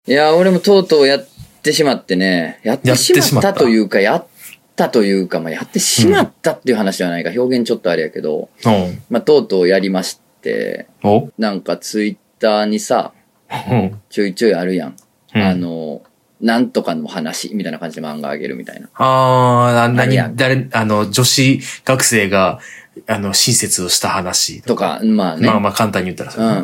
いや、俺もとうとうやってしまってね。やってしまったというか、やったというか、まあ、やってしまったっていう話ではないか。表現ちょっとあれやけど。まあ、とうとうやりまして。なんかツイッターにさ、ちょいちょいあるやん。なんとかの話みたいな感じで漫画あげるみたいな。 女子学生が、親切をした話とか、まあね。 まあ簡単に言ったらそう。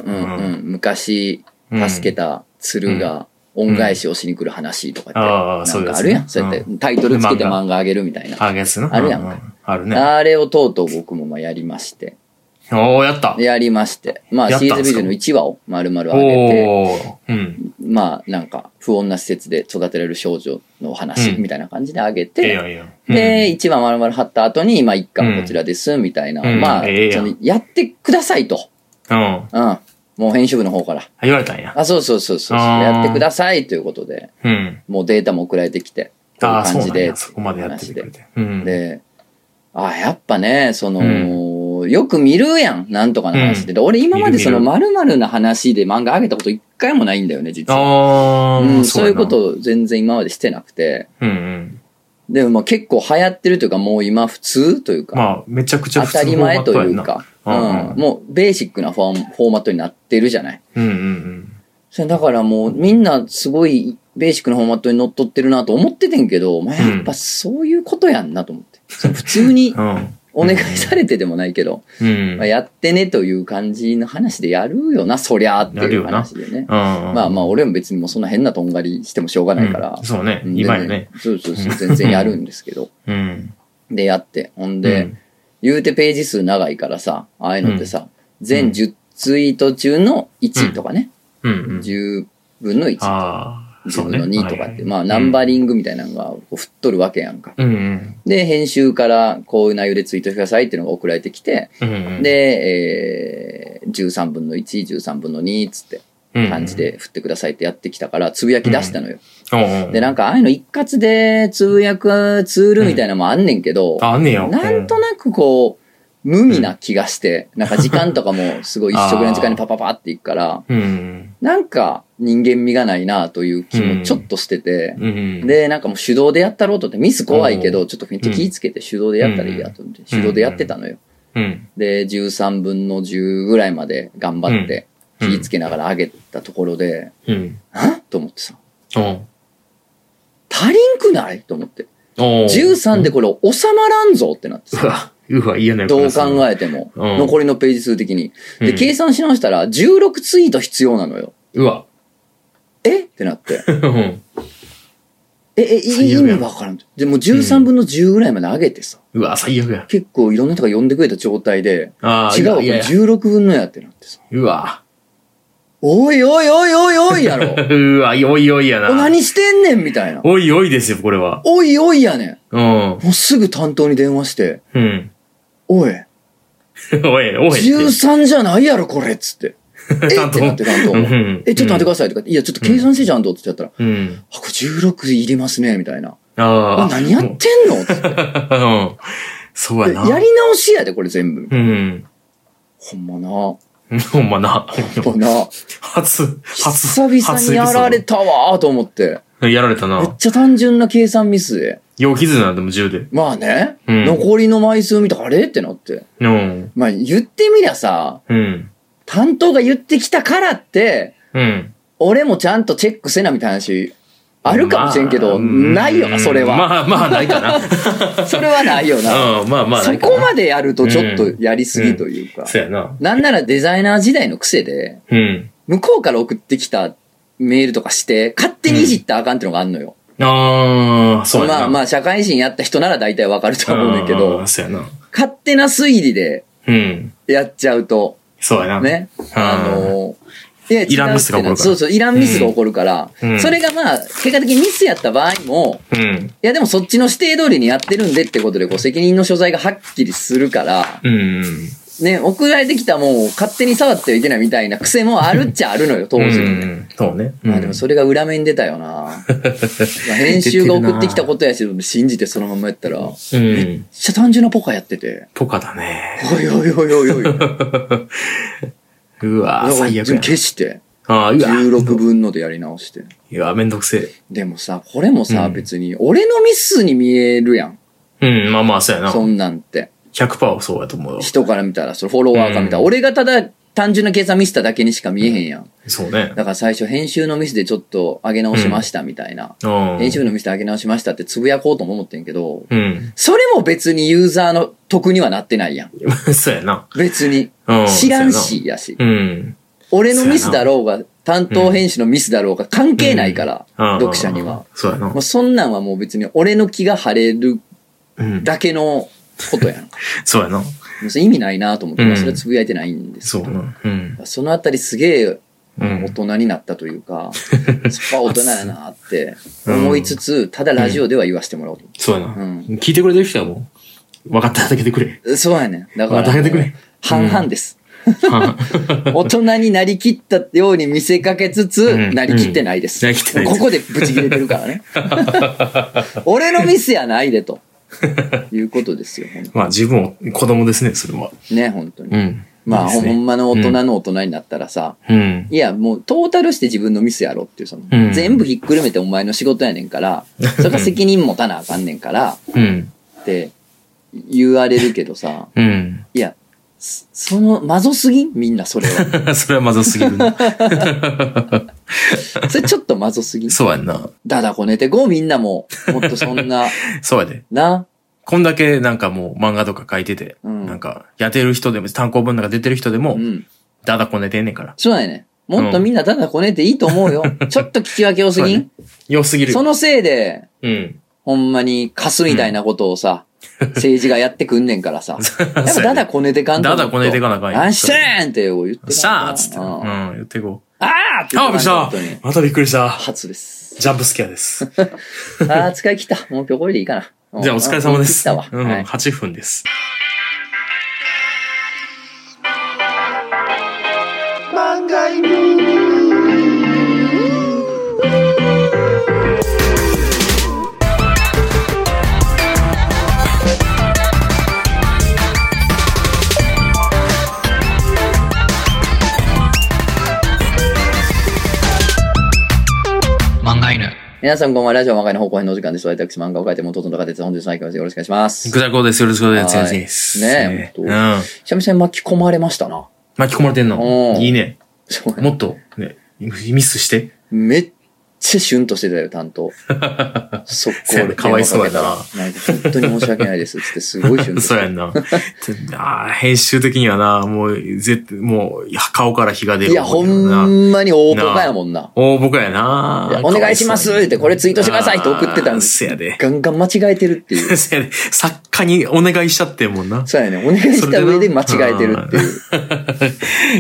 昔、助けた鶴が恩返しをしに来る話とかって、なんかあるやん。そうやってタイトルつけて漫画あげるみたいな。あるやんか。 あるね。 あれをとうとう僕もやりまして。 やった。 やりまして。まあ、シーズンビジョンの1話を丸々上げて、まあ、なんか、不穏な施設で育てられる少女の話みたいな感じで上げて、で、1話丸々貼った後に、今1巻こちらです、みたいな。まあ、やってくださいと。もう編集部の方から。 言われたんや。 そう。やってくださいということで、もうデータも送られてきて、こういう感じで。 そこまでやってくれて。 で、やっぱね、よく見るやん、なんとかの話で。俺今まで〇〇な話で漫画上げたこと一回もないんだよね、実は。そういうこと全然今までしてなくて。でも結構流行ってるというか、もう今普通というか。 まあ、めちゃくちゃ普通当たり前というか。もうベーシックなフォーマットになってるじゃない。だからもうみんなすごいベーシックなフォーマットにのっとってるなと思っててんけど、まあやっぱそういうことやんなと思って。普通にお願いされてでもないけど、まあやってねという感じの話でやるよな、そりゃーっていう話でね。まあ俺も別にもうそんな変なとんがりしてもしょうがないから。 そうね、今やね。 そう、全然やるんですけど。でやって、ほんで、言うてページ数長いからさ、ああいうのってさ、全10ツイート中の1とかね。10分の1とか。10分の2とかって、まあナンバリングみたいなのが振っとるわけやんか。で、編集からこういう内容でツイートしてくださいっていうのが送られてきて、で、13分の1、13分の2つって感じで振ってくださいってやってきたから、つぶやき出したのよ。で、なんかああいうの一括でつぶやくツールみたいなのもあんねんけど、なんとなくこう、無味な気がして、なんか時間とかもすごい一色の時間にパパパっていくから、なんか人間味がないなという気もちょっとしてて、で、なんかもう手動でやったろうとってミス怖いけど、ちょっとめっちゃ気ぃつけて手動でやったらいいやと思って、手動でやってたのよ。で、13分の10ぐらいまで頑張って気ぃつけながら上げたところで、と思ってさ、足りんくないと思って。13でこれ収まらんぞってなってさ。どう考えても。残りのページ数的に。で、計算し直したら、16ツイート必要なのよ。ってなって。意味わからん。でも13分の10ぐらいまで上げてさ。 最悪や。 結構いろんな人が呼んでくれた状態で、違う、これ16分のやってなってさ。おいやろ。 おいやな。 何してんねんみたいな。 おいですよ、これは。 おいやねん。もうすぐ担当に電話して、おい。13じゃないやろ、これっつって。ってなって担当。ちょっと待ってくださいとか。いや、ちょっと計算してちゃんとって言ったら、これ16入れますね、みたいな。何やってんのって。 そうやな。 やり直しやで、これ全部。ほんまな。 ほんまな。 久々にやられたわーと思って。 やられたな。 めっちゃ単純な計算ミスで。 よう気づいたな、でも10で。 まあね。残りの枚数見て、あれってなって。まあ言ってみりゃさ、担当が言ってきたからって、俺もちゃんとチェックせなみたいな話、あるかもしれんけど、ないよな、それは。 まあ、ないかな。 それはないよな。そこまでやるとちょっとやりすぎというか。 そうやな。 なんならデザイナー時代の癖で、向こうから送ってきたメールとかして、勝手にいじったらあかんってのがあんのよ。 そうやな。 まあ、社会人やった人なら大体わかると思うんだけど、勝手な推理で、やっちゃうと、 そうやな。 ね。 いらんミスが起こるから。 そう、いらんミスが起こるから、それがまあ、結果的にミスやった場合も、いやでもそっちの指定通りにやってるんでってことで、こう責任の所在がはっきりするから、ね、送られてきたもんを勝手に触ってはいけないみたいな癖もあるっちゃあるのよ、当時ね。 そうね。 まあでもそれが裏目に出たよな。編集が送ってきたことやし、信じてそのままやったら、めっちゃ単純なポカやってて。 ポカだね。 おい。 うわぁ、最悪や。 消して。 16分のでやり直して。 いや、めんどくせえ。 でもさ、これもさ、別に、俺のミスに見えるやん。 まあまあ、そうやな。 そんなんて。 100% そうやと思うよ。 人から見たら、それフォロワーから見たら、俺がただ単純な計算ミスっただけにしか見えへんやん。 そうね。 だから最初編集のミスでちょっと上げ直しましたみたいな。編集のミスで上げ直しましたってつぶやこうとも思ってんけど、それも別にユーザーの得にはなってないやん。 そうやな。 別に。知らんしやし。俺のミスだろうが、担当編集のミスだろうが関係ないから、読者には。 そうやな。 もうそんなんはもう別に俺の気が晴れるだけのことやんか。 そうやな。 意味ないなと思って、それはつぶやいてないんですそうな。 そのあたりすげえ大人になったというか、そこは大人やなって思いつつ、ただラジオでは言わせてもらおうと。 そうやな。聞いてくれてる人はもう、分かったらだけてくれ。 そうやね。だから、半々です。大人になりきったように見せかけつつ、なりきってないです。ここでブチ切れてるからね。俺のミスやないでと。いうことですよ。 まあ自分も子供ですね、それは。 ね、本当に。まあほんまの大人の大人になったらさ、いやもうトータルして自分のミスやろっていう、その、全部ひっくるめてお前の仕事やねんから、それが責任持たなあかんねんから、って言われるけどさ、いや、その、まぞすぎんみんなそれは。 それはまぞすぎる。 それちょっとまぞすぎんそうやんな。 だだこねてごみんなも、もっとそんな。 そうやで。 な。 こんだけなんかもう漫画とか書いてて、なんかやってる人でも、単行本なんか出てる人でも、だだこねてんねんから。 そうやね。もっとみんなだだこねていいと思うよ。ちょっと聞き分け良すぎん良すぎる。 そのせいで、ほんまにカスみたいなことをさ、政治がやってくんねんからさ。やっぱだだこねてかんと。 だだこねてかなあかんやん。 あんしてーんって言ってさあつって。言ってこう。 あーって言って。 びっくりした。またびっくりした。 初です。 ジャンプスケアです。 使い切った。もう今日これでいいかな。 じゃあお疲れ様です。 8 分です。漫画犬。 皆さんこんばんは。ラジオ漫画の方向編のお時間です。私漫画を描いて元々の方です。本日の相手です。よろしくお願いします。 ぐだこです。よろしくお願いします。 ねえ、久々に巻き込まれましたな。 巻き込まれてんの？いいね。もっと、ね、ミスして。 めっちゃシュンとしてたよ、担当。速攻で。 かわいそうやな。 なんか本当に申し訳ないです。つってすごいシュンとしてそうやんな。編集的にはな、もう顔から火が出る。 いや、ほんまに大ボカやもんな。 大ボカやな。 お願いしますってこれツイートしてくださいって送ってたんです。 せやで。 ガンガン間違えてるっていう。 せやで。作家にお願いしちゃってんもんな。 そうやね。お願いした上で間違えてるっていう。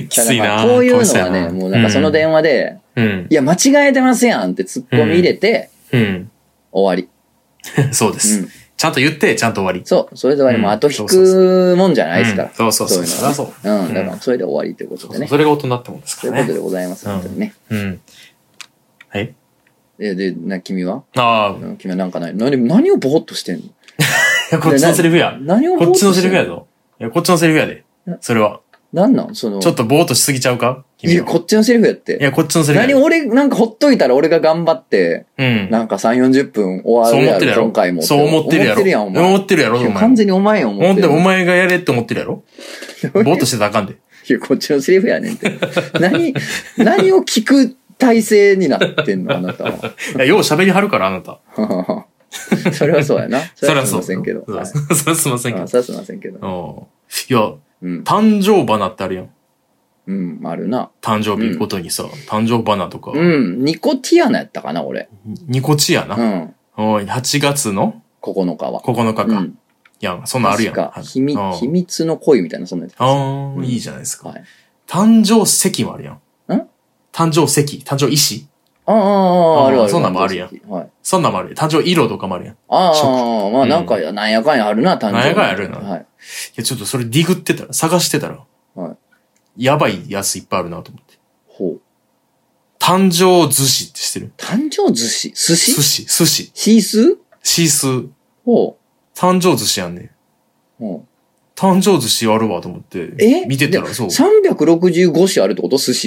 きついな。 こういうのはね、もうなんかその電話で、いや、間違えてますやんってツッコミ入れて、終わり。 そうです。ちゃんと言って、ちゃんと終わり。 そう。それで終わり。もう後引くもんじゃないですから。 そう。そう。 だからそれで終わりということでね。 それが大人ってもんですからね。 ということでございます。本当にね。 はい。 で、君は君はなんか何をぼーっとしてんの？ こっちのセリフや。 何をぼーっとしてんの？ こっちのセリフやぞ。いや、こっちのセリフやで。それは。 なんなんちょっとぼーっとしすぎちゃうか？ いや、こっちのセリフやって。 いや、こっちのセリフ。 なんかほっといたら俺が頑張って、なんか3、40分終わるやろ、今回も。 そう思ってるやろ。思ってるやん、お前。思ってるやろ、お前。 完全にお前や思ってる。 お前がやれって思ってるやろ。ぼーっとしてたらあかんで。 いや、こっちのセリフやねんって。何を聞く体制になってんの、あなたは。いや、よう喋りはるから、あなた。 それはそうやな。 それはすいませんけど。 それはすいませんけど。 それはすいませんけど。 いや、誕生花ってあるやん。 あるな。 誕生日ごとにさ、誕生花とか。 ニコティアナやったかな、俺。 ニコチアな。8月の 9日は。 9日か。いや、そんなんあるやん。 秘密の恋みたいな、そんなやつ。いいじゃないですか。誕生石もあるやん。誕生石誕生石ある。 そんなんもあるやん。そんなんもあるやん。誕生色とかもあるやん。 まあなんか、なんやかんやあるな、誕生。 なんやかんやあるな。いや、ちょっとそれディグってたら、探してたら。やばいやついっぱいあるなと思って。誕生寿司って知ってる？ 誕生寿司？寿司？ 寿司。 シースー？ シースー。誕生寿司やんね。誕生寿司あるわと思って。見てたらそう。 365種あるってこと？寿司が。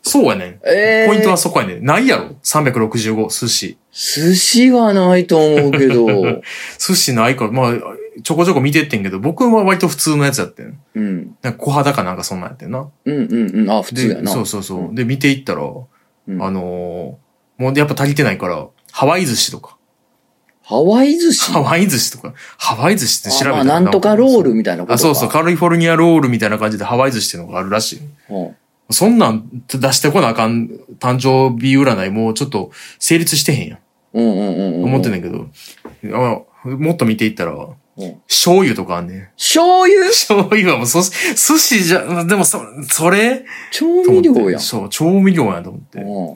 そうやねん。ポイントはそこやねん。ないやろ ?365、寿司。 寿司はないと思うけど。 寿司ないから、まあ、ちょこちょこ見てってんけど、僕は割と普通のやつやってん。 うん。 なんか小肌かなんかそんなんやってんな。 あ、普通やな。 そうそうそう。で、見ていったら、もうやっぱ足りてないから、ハワイ寿司とか。 ハワイ寿司ハワイ寿司とか。ハワイ寿司って調べたらなんとかロールみたいなことか。 そうそう、カリフォルニアロールみたいな感じでハワイ寿司っていうのがあるらしい。そんなん出してこなあかん誕生日占いもうちょっと成立してへんやん。思ってんねんけど。もっと見ていったら、醤油とかあんねん。 醤油はもう寿司じゃ、でもそれ調味料やん。 そう、調味料やと思って。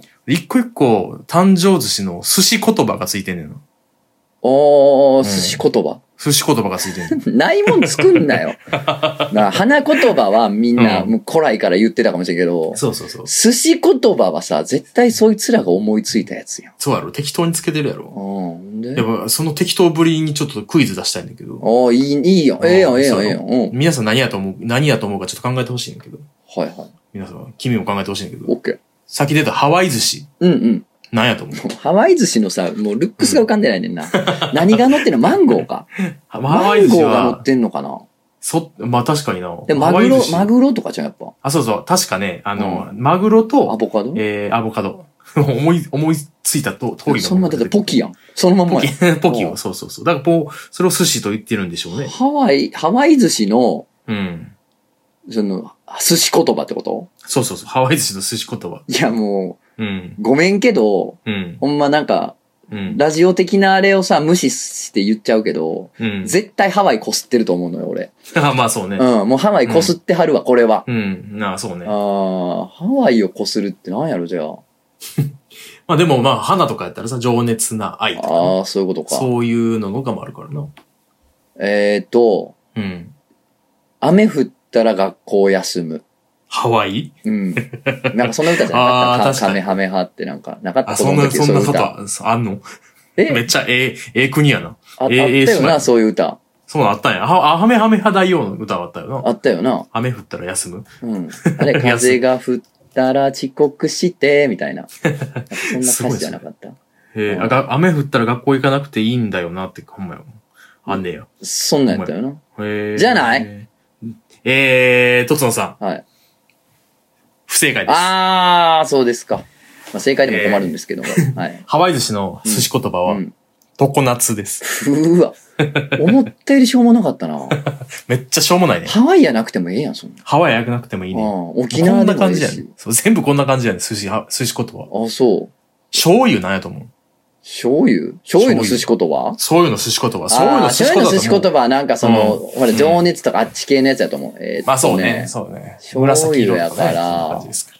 一個一個誕生寿司の寿司言葉がついてんねんな。 寿司言葉寿司言葉がついてる。 ないもん作んなよ。花言葉はみんな、もう古来から言ってたかもしれんけど、 そうそうそう。 寿司言葉はさ、絶対そいつらが思いついたやつやん。 そうやろ、適当につけてるやろ。やっぱその適当ぶりにちょっとクイズ出したいんだけど。 いいよ。ええやん。 皆さん何やと思うかちょっと考えてほしいんだけど。 はいはい。 皆さん、君も考えてほしいんだけど。 オッケー。 先出たハワイ寿司。何やと思う？ ハワイ寿司のさ、もうルックスが浮かんでないねんな。何が乗ってんの？マンゴーか。マンゴーが乗ってんのかな？ まあ確かにな。 で、マグロとかじゃん、やっぱ。 そうそう。確かね、マグロと、 アボカド。 アボカド。思いついた通りの。 そんな、だってポキやん。そのまんまや。 ポキを、そうそうそう。だからそれを寿司と言ってるんでしょうね。 ハワイ寿司の、その、寿司言葉ってこと？ そうそうそう。ハワイ寿司の寿司言葉。 いやもう、ごめんけど、ほんまなんか、ラジオ的なあれをさ、無視して言っちゃうけど、絶対ハワイこすってると思うのよ、俺。 まあそうね。 もうハワイこすってはるわ、これは。 そうね。 ハワイをこするってなんやろ、じゃあ。 まあでもまあ、花とかやったらさ、情熱な愛とか、 そういうことか。 そういうのがもあるからな。 雨降ったら学校休む。 ハワイ？ なんかそんな歌じゃなかった？カメハメハってなんか、なかった？ そんなことあんの？めっちゃええ国やな。 あったよな、そういう歌。 そうなあったんや。ハメハメハ大王の歌あったよな。 あったよな。 雨降ったら休む？ あれ、風が降ったら遅刻して、みたいな。そんな歌詞じゃなかった。 雨降ったら学校行かなくていいんだよなって、ほんまよ。あんねや。 そんなんやったよな。じゃないとつのさん。 はい。 不正解です。 そうですか。まあ、正解でも困るんですけども。はい。 ハワイ寿司の寿司言葉は、常夏です。 うわ。思ったよりしょうもなかったな。 めっちゃしょうもないね。 ハワイやなくてもええやん、そんな。 ハワイやなくてもいいね。 沖縄でもいいし。こんな感じやね。そう、全部こんな感じやね。寿司言葉。 そう。 醤油なんやと思う？ 醤油の寿司言葉？ 醤油の寿司言葉。 醤油の寿司言葉はなんかその、ほら、情熱とかあっち系のやつやと思う。 まあそうね。そうね。 醤油やから。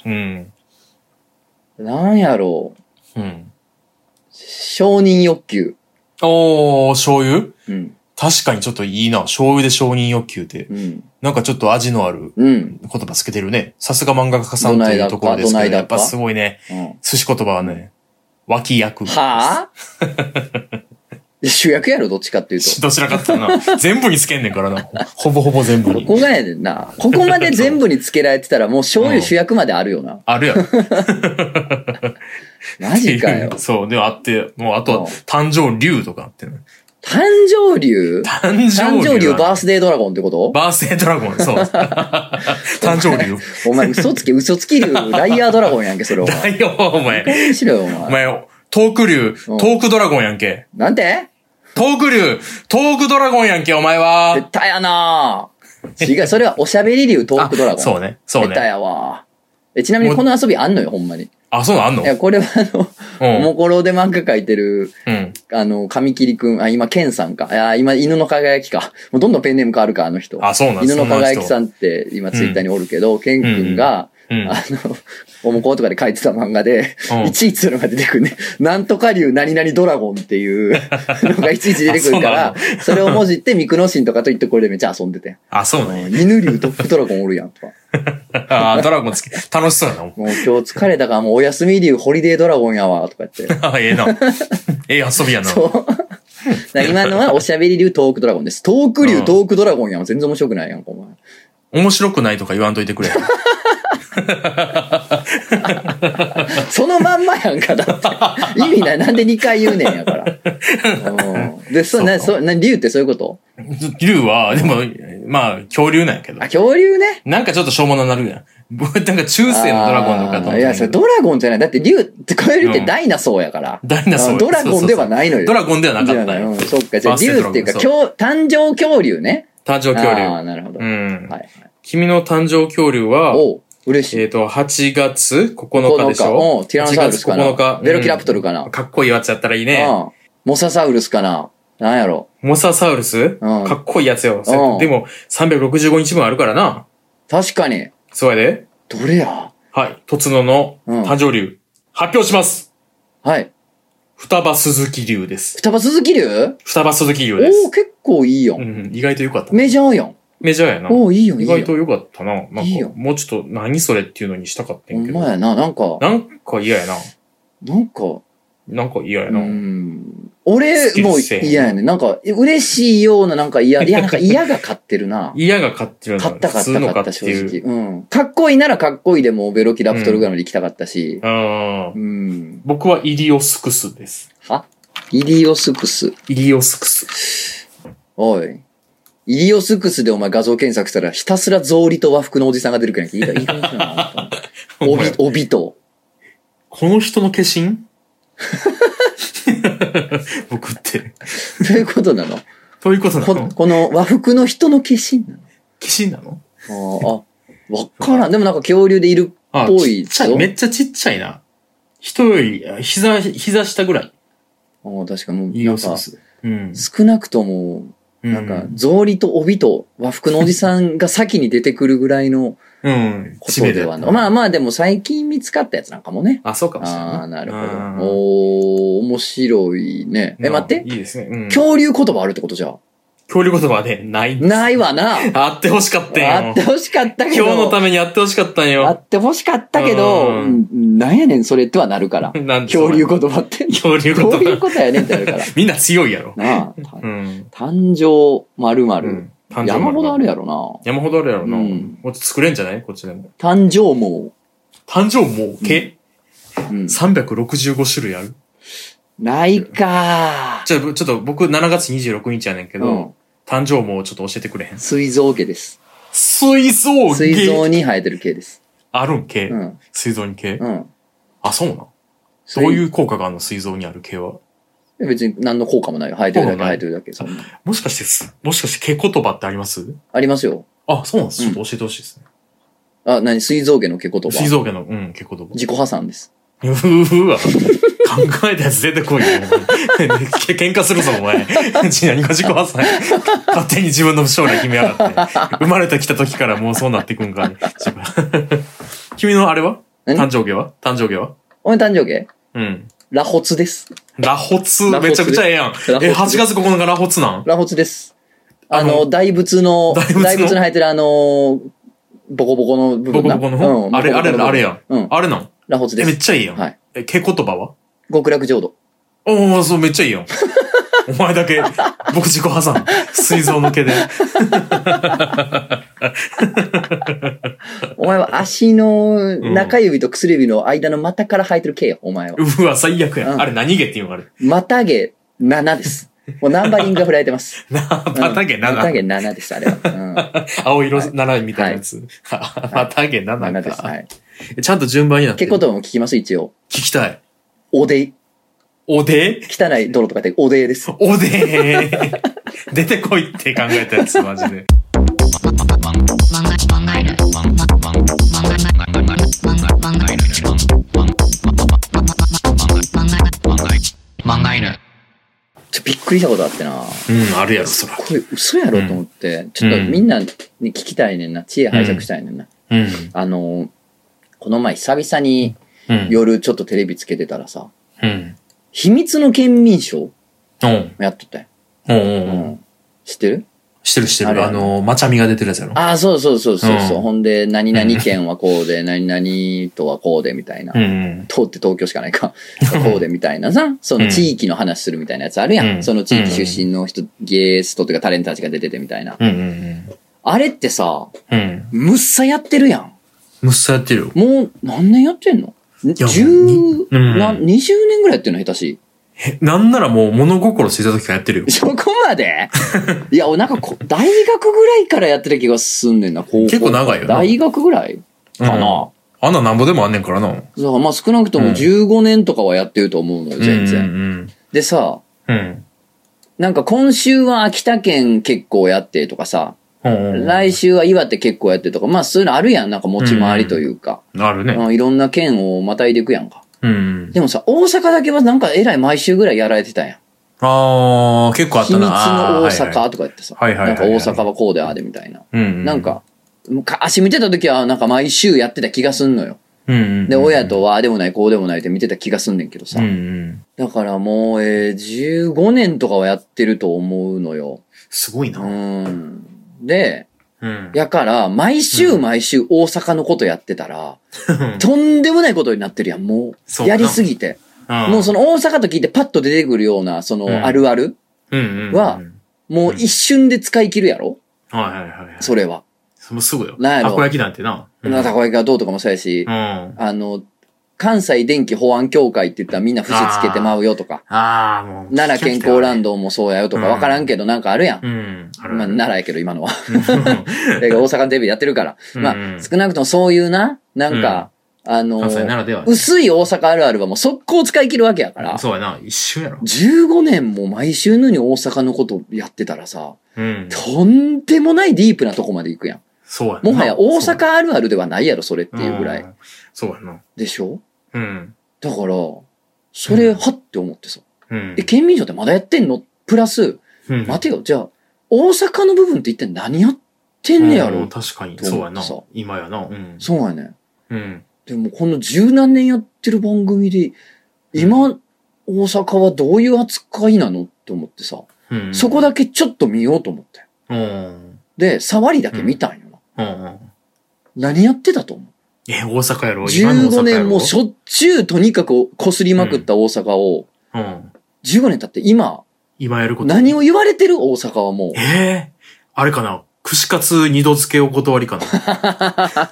なんやろう。承認欲求。 醤油？確かにちょっといいな。醤油で承認欲求って。なんかちょっと味のある言葉つけてるね。さすが漫画家さんというところですけど、やっぱすごいね。寿司言葉はね、脇役。 はぁ主役やろ、どっちかっていうと。 どちらかってな。全部につけんねんからな。ほぼほぼ全部に。 ここがやねんな。ここまで全部につけられてたらもう醤油主役まであるよな。 あるやろ。 マジかよ。 そう。でもあって、もうあとは誕生竜とかあってね。 誕生竜バースデードラゴンってこと？ バースデードラゴン、そう。誕生竜。 お前嘘つき竜、ライアードラゴンやんけ、それお前。 お前。 しろよ、お前。 トーク竜、トークドラゴンやんけ。 なんて？ トーク竜、トークドラゴンやんけ、お前は。 絶対やな違う、それはおしゃべり竜、トークドラゴン。 そうね。 絶対やわ。ちなみにこの遊びあんのよ、ほんまに。 そうなんあんの？ いや、これはおもころで漫画描いてる、神切くん、今、ケンさんか。今、犬の輝きか。もうどんどんペンネーム変わるか、あの人。 そうなん犬の輝きさんって、今、ツイッターにおるけど、ケンくんが、おもことかで書いてた漫画で、いちいちそれが出てくるね。なんとか竜何々ドラゴンっていうのがいちいち出てくるから、それをもじってミクノシンとかと言ってこれでめっちゃ遊んでて。 そうね。 犬竜トップドラゴンおるやんとか。 ドラゴン好き。楽しそうやな。 もう今日疲れたからもうお休み竜ホリデードラゴンやわ、とか言って。 ええな。ええ遊びやな。 そう。今のはおしゃべり竜トークドラゴンです。トーク竜トークドラゴンやん。全然面白くないやんか、お前。 面白くないとか言わんといてくれ。 そのまんまやんか、だって。意味ない。なんで2回言うねんやから。で、竜ってそういうこと？ 竜は、でも、まあ、恐竜なんやけど。 あ、恐竜ね。 なんかちょっとしょうもなになるやん。なんか中世のドラゴンとかと思う。 いや、それドラゴンじゃない。だって竜って恐竜ってダイナソーやから。 ダイナソー。 ドラゴンではないのよ。 ドラゴンではなかったよ。 そっか、じゃあ竜っていうか、誕生恐竜ね。 誕生恐竜。 ああ、なるほど。はい。 君の誕生恐竜は、 嬉しい。 8月9日でしょ？ ティラノサウルスかな。 8月9日。 ベロキラプトルかな。 かっこいいやつやったらいいね。 モササウルスかな。なんやろ。 モササウルスかっこいいやつよ。でも、365日分あるからな。 確かに。 そうやで。 どれや？ はい。とつのの誕生竜。発表します。 はい。 双葉鈴木竜です。 双葉鈴木竜？ 双葉鈴木竜です。 結構いいよ。 意外と良かった。 メジャーやん。 メジャーやな。 いいよ、 意外と良かったな。なんか、 いいよ。 もうちょっと何それっていうのにしたかったんけど。 ほんまやな、なんか嫌やな。 なんか嫌やな。 俺も嫌やね。なんか、嬉しいような、なんか嫌が勝ってるな。 嫌が勝ってるな。 勝った正直。かっこいいならかっこいいでもベロキラプトルぐらいまで行きたかったし。 僕はイリオスクスです。 は？イリオスクス。おい。イリオスクスでお前画像検索したらひたすら草履と和服のおじさんが出るくらい。いいかな。帯と。 この人の化身僕って。 どういうことなの？ どういうことなの？ この和服の人の化身なの？ 化身なの？ わからん。でもなんか恐竜でいるっぽい。 めっちゃちっちゃいな。人より膝下ぐらい。 確かもう。 少なくとも、なんか、草履と帯と和服のおじさんが先に出てくるぐらいのことではない。まあでも最近見つかったやつなんかもね。 そうかもしれない。 なるほど。面白いね。待って。 いいですね。 恐竜言葉あるってことじゃ？ 恐竜言葉はね、ない。 ないわな。 あってほしかったよ。 あってほしかったけど。 今日のためにあってほしかったんよ。 あってほしかったけど、なんやねんそれってはなるから。恐竜言葉って。 恐竜言葉。 どういうことやねんってなるから。 みんな強いやろ。 なあ。誕生〇〇。山ほどあるやろな。 山ほどあるやろな。もう作れんじゃないこっちでも。 誕生毛。 誕生毛系 ?365 種類ある？ ないかちょっと僕7月26日やねんけど、誕生毛ちょっと教えてくれへん？ 水臓毛です。 水臓毛？ 水臓に生えてる毛です。 あるん毛？水臓に毛？そうなん？どういう効果があるの？水臓にある毛は。 別に何の効果もないよ。生えてるだけ。 もしかして毛言葉ってあります？ ありますよ。 そうなんです。ちょっと教えてほしいですね。 水臓毛の毛言葉？ 水臓毛の、毛言葉。 自己破産です。 うわ。考えたやつ出てこいよ。喧嘩するぞ、お前。何が自己破産や。勝手に自分の将来決めやがって。生まれてきた時からもうそうなっていくんか。君のあれは？誕生毛は？ 俺誕生毛？ラホツです。 ラホツめちゃくちゃええやん。8月9日ラホツなん？ ラホツです。大仏に生えてるボコボコの部分な。 ボコボコのあれやん。あれなん？ ラホツです。 めっちゃいいやん。はい。毛言葉は？ 極楽浄土。 そう、めっちゃいいやん。お前だけ、僕自己破産。水臓の毛で。 お前は足の中指と薬指の間の股から生えてる毛よ、お前は。 うわ、最悪や。あれ何毛っていうのあれ。 股毛7です。もうナンバリングが振られてます。 股毛 7？ 股毛7です、あれは。 青色7みたいなやつ。股毛7か。 7です。はい。 ちゃんと順番になってる。 毛言葉も聞きます、一応。 聞きたい。 おでい。 おで汚い泥とかっておでいです。 おで出てこいって考えたやつ、マジで。びっくりしたことあってな。 あるやろ、そら。 これ嘘やろと思って、ちょっとみんなに聞きたいねんな。知恵拝借したいねんな。この前久々に夜ちょっとテレビつけてたらさ、秘密の県民賞やっとったよ。知ってる？ 知ってる。まちゃみが出てるやつやろ。 そう。ほんで、何々県はこうで、何々とはこうでみたいな。通って東京しかないか。こうでみたいなさ、その地域の話するみたいなやつあるやん。その地域出身の人、ゲストというかタレントたちが出ててみたいな。あれってさ、むっさやってるやん。 むっさやってるよ。 もう何年やってんの？20年ぐらいやってんの下手し。 なんならもう物心ついた時からやってるよ。 そこまでいや、なんか大学ぐらいからやってた気がすんねんな、 結構長いよな。 大学ぐらいかな。 あんななんぼでもあんねんからな。だからまあ少なくとも15年とかはやってると思うのよ、全然。でさ、なんか今週は秋田県結構やってとかさ、来週は岩手結構やってとか、まあそういうのあるやん、なんか持ち回りというか。 あるね。 いろんな県をまたいでいくやんか。でもさ、大阪だけはなんかえらい毎週ぐらいやられてたんやん。 ああ、結構あったな。 秘密の大阪とか言ってさ、なんか大阪はこうでああでみたいな。なんか、昔見てた時はなんか毎週やってた気がすんのよ。で、親とはああでもないこうでもないって見てた気がすんねんけどさ。だからもう、15年とかはやってると思うのよ。 すごいな。 で、やから、毎週大阪のことやってたら、とんでもないことになってるやん、もう。やりすぎて。もうその大阪と聞いてパッと出てくるような、そのあるあるは、もう一瞬で使い切るやろ？それは。 もうすぐよ。たこ焼きなんてな。 たこ焼きがどうとかもそうやし、関西電気保安協会って言ったらみんな節つけてまうよとか。奈良健康ランドもそうやよとかわからんけどなんかあるやん。まあ奈良やけど今のは。大阪のテレビやってるから。まあ少なくともそういうな、なんか、薄い大阪あるあるはもう速攻使い切るわけやから。 そうやな、一瞬やろ。 15年も毎週のように大阪のことやってたらさ、とんでもないディープなとこまで行くやん。 そうやな。 もはや大阪あるあるではないやろ、それっていうぐらい。 そうやな。 でしょ？だから、それ、はって思ってさ。県民賞ってまだやってんの？プラス、待てよ、じゃあ、大阪の部分って一体何やってんねやろ？ 確かに。そうやな。今やな。 そうやね。でもこの十何年やってる番組で、今、大阪はどういう扱いなのって思ってさ、そこだけちょっと見ようと思って。で、触りだけ見たんよな。何やってたと思う？ 大阪やろ？ 15 年もしょっちゅうとにかく擦りまくった大阪を、15年経って今やること。 何を言われてる大阪はもう。 あれかな？串カツ二度漬けお断りかな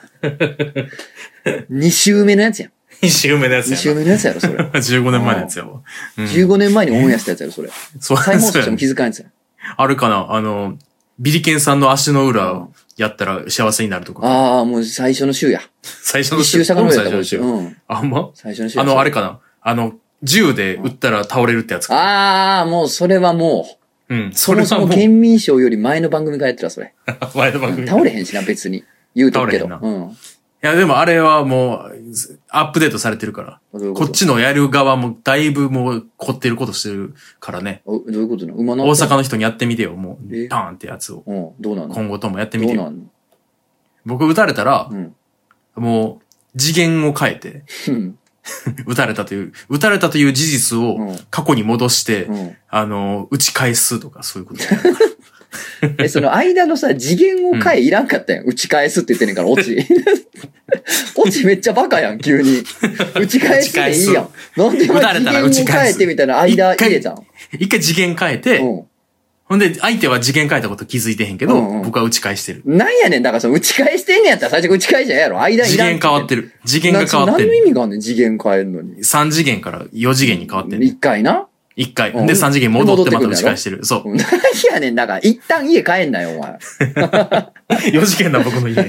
2週目のやつやん。 2週目のやつや。 2週目のやつやろ、それ。 15年前のやつやわ。 15年前にオンエアしたやつやろ、それ。再放送しても気づかんやつやん。 あるかな？ビリケンさんの足の裏やったら幸せになるとか。 ああ、もう最初の週や。 最初の週。 一週遡った最初の週。あんま？ 最初の週。 あれかな？銃で撃ったら倒れるってやつか。 ああ、もうそれはもう。そもそも県民賞より前の番組からやってた、それ。 前の番組。 倒れへんしな、別に。言うとくけど。いや、でもあれはもう、アップデートされてるから。こっちのやる側もだいぶもう凝ってることしてるからね。 どういうことなの？ 大阪の人にやってみてよ、もう。パーンってやつを。 どうなの？ 今後ともやってみてよ。僕撃たれたら、もう、次元を変えて、撃たれたという事実を過去に戻して、打ち返すとかそういうこと。 その間のさ、次元を変えいらんかったやん。打ち返すって言ってんねんから、オチ。オチめっちゃバカやん、急に。打ち返していいやん。なんで次元を変えてみたいな間入れたん？ 一回次元変えて、ほんで、相手は次元変えたこと気づいてへんけど、僕は打ち返してる。 なんやねん、だからその打ち返してんねんやったら最初打ち返しゃやろ。間いらん。 次元変わってる。次元が変わってる。 何の意味があんねん、次元変えるのに。 3次元から4次元に変わってる。 1回な。 1回。で、3次元戻ってまた打ち返してる。そう。 何やねん、だから、一旦家帰んなよ、お前。 4次元だ、僕の家。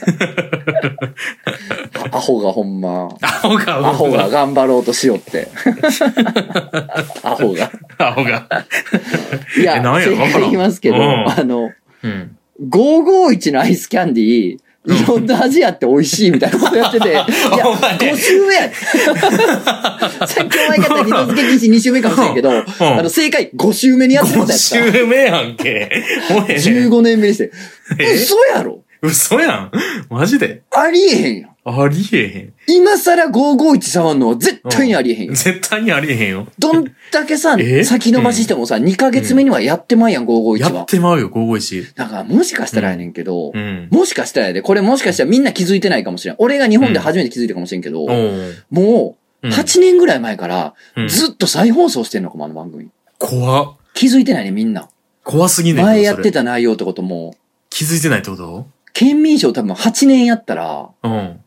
アホがほんま。 アホが頑張ろうとしよって。アホが。いや、正解言いますけど、551のアイスキャンディー、いろんな味あって美味しいみたいなことやってて、いや、5週目やで。さっきお前が言った二度漬け禁止2週目かもしれんけど、正解5週目にやってることやった。 5週目やんけ。 15年目にして。嘘やろ？ 嘘やん。マジで？ ありえへんやん。 ありえへん。 今更551触んのは絶対にありえへんよ。 絶対にありえへんよ。 どんだけさ、先延ばししてもさ、2ヶ月目にはやってまうやん、551は。 やってまうよ、551。 だからもしかしたらやねんけど、もしかしたらやで、これもしかしたらみんな気づいてないかもしれん。俺が日本で初めて気づいたかもしれんけど、もう、8年ぐらい前から、ずっと再放送してんのかも、あの番組。 怖っ。 気づいてないね、みんな。 怖すぎね。 前やってた内容ってことも。 気づいてないってこと？ 県民賞多分8年やったら、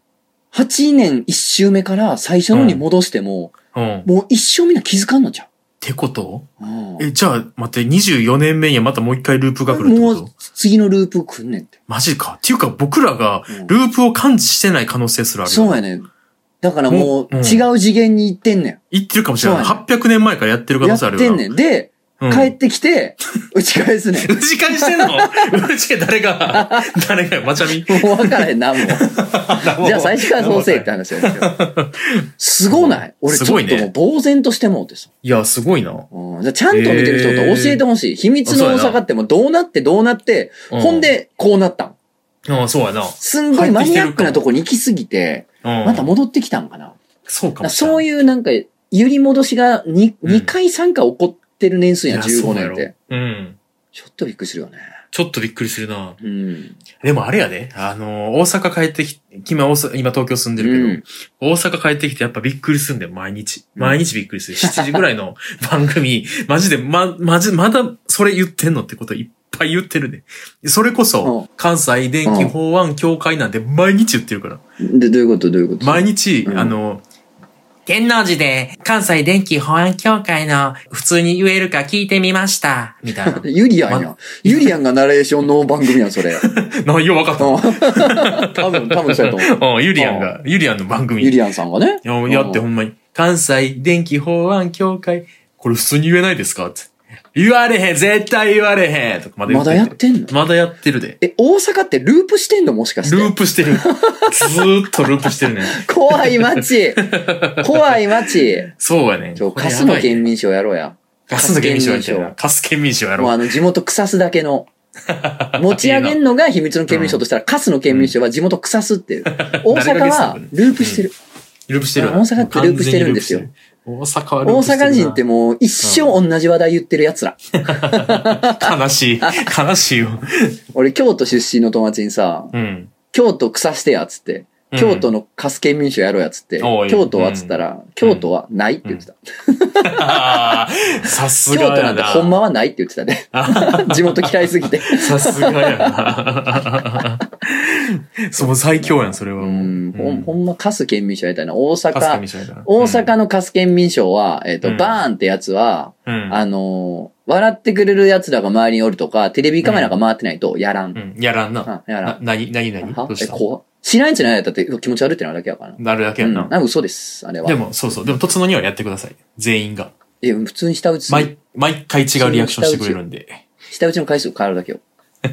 8年1周目から最初のに戻しても、もう一生みんな気づかんのじゃん。 ってこと？じゃあ、待って、24年目にはまたもう一回ループが来るってこと？ もう次のループ来んねんって。 マジか。っていうか僕らがループを感知してない可能性すらあるよ、 そうやね。だからもう違う次元に行ってんねん。 行ってるかもしれない。800年前からやってる可能性あるよ。 やってんねん。で、帰ってきて、打ち返すねん。 打ち返してんの？打ち返誰がまちゃみ？ もう分からへんな、もう。じゃあ最初からそうせえって話やけど。すごない？俺ちょっともう呆然としてもうてさ。 いや、すごいな。 じゃあちゃんと見てる人と教えてほしい。秘密の大阪ってもうどうなって、ほんでこうなったん。 そうやな。 すんごいマニアックなとこに行きすぎて、また戻ってきたんかな。 そうかもしれない。 そういうなんか、揺り戻しが2回3回起こってる年数や、15年って。ちょっとびっくりするよね。 ちょっとびっくりするな。でもあれやで、大阪帰ってきて、今東京住んでるけど、大阪帰ってきてやっぱびっくりするんだよ、毎日。毎日びっくりする。7時ぐらいの番組、マジで、まだそれ言ってんのってこといっぱい言ってるね。それこそ、関西電気法案協会なんて毎日言ってるから。 で、どういうこと毎日、天王寺で関西電気保安協会の普通に言えるか聞いてみました。みたいな。 ユリアンや。ユリアンがナレーションの番組やん、それ。 内容分かった。 多分そうやと思う。 ユリアンの番組。 ユリアンさんがね。 やってほんまに。関西電気法案協会、これ普通に言えないですかって。言われへん、絶対言われへんとかまだやってんの？ まだやってるで。 大阪ってループしてんの？もしかして。 ループしてる。ずーっとループしてるね。 怖い街。怖い街。 そうやね。 カスの県民賞やろうや。 カスの県民賞やろう。カス県民賞やろう。 もう地元草すだけの。持ち上げんのが秘密の県民賞としたら、カスの県民賞は地元草すっていう。大阪はループしてる。 ループしてる。 大阪ってループしてるんですよ。 大阪人ってもう一生同じ話題言ってる奴ら。 悲しいよ。 俺京都出身の友達にさ、京都草してやつって、京都のカス県民賞やろうやつって、京都はつったら、京都はないって言ってた。 さすがやな。 京都なんてほんまはないって言ってたね。地元嫌いすぎて。 さすがやな。そう、最強やん、それは。ほんまカス県民賞やりたいな。大阪のカス県民賞は、バーンってやつは、笑ってくれる奴らが周りにおるとか、テレビカメラが回ってないとやらん。 やらんな。何どうした？ 知らんやつないやったって気持ち悪いってなるだけやからな。 なるだけやな。 嘘です、あれは。 でも、そう。でも、とつのにはやってください。全員が。 普通に舌打ち。 毎回違うリアクションしてくれるんで。 舌打ちの回数変わるだけよ。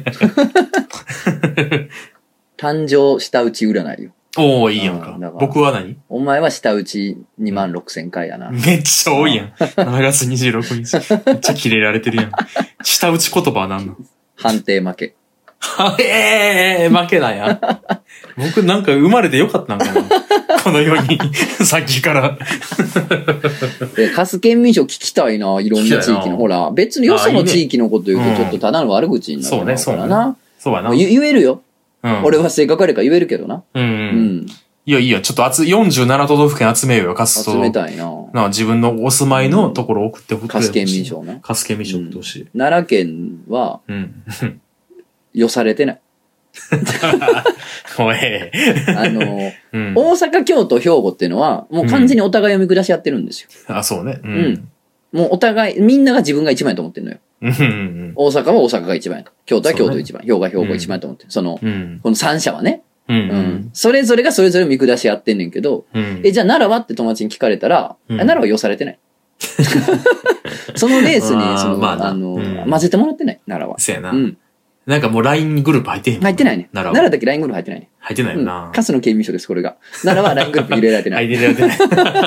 誕生舌打ち占いよ。 おー、いいやんか。僕は何？ お前は舌打ち26,000回やな。 めっちゃ多いやん。7月26日。めっちゃキレられてるやん。舌打ち言葉は何の？ 判定負け。 負けなんや。僕なんか生まれてよかったんかな。この世に、さっきから。 カス県民賞聞きたいな、いろんな地域の。ほら、別によその地域のこと言うとちょっとただの悪口になるからな。 そうやな。 言えるよ。俺は性格悪いから言えるけどな。 いや、ちょっと47都道府県集めようよ、カスと。 集めたいな。 自分のお住まいのところを送ってほしい。 カス県民賞な。 カス県民賞送ってほしい。 奈良県は、よされてない。 大阪、京都、兵庫っていうのは、もう完全にお互いを見下し合ってるんですよ。 そうね。 もうお互い、みんなが自分が一番やと思ってるのよ。大阪は大阪が一番や。京都は京都一番。兵庫は兵庫一番やと思ってる。この三者はね。それぞれがそれぞれ見下し合ってんねんけど、じゃあ奈良はって友達に聞かれたら、奈良はよされてない。そのレースに、混ぜてもらってない、奈良は。 そうやな。なんかもう LINE グループ入ってへん。 入ってないね。奈良だけ LINE グループ入ってないね。 入ってないよな。 カスの県民賞です、これが。奈良は LINE グループ入れられてない。 入れられてない。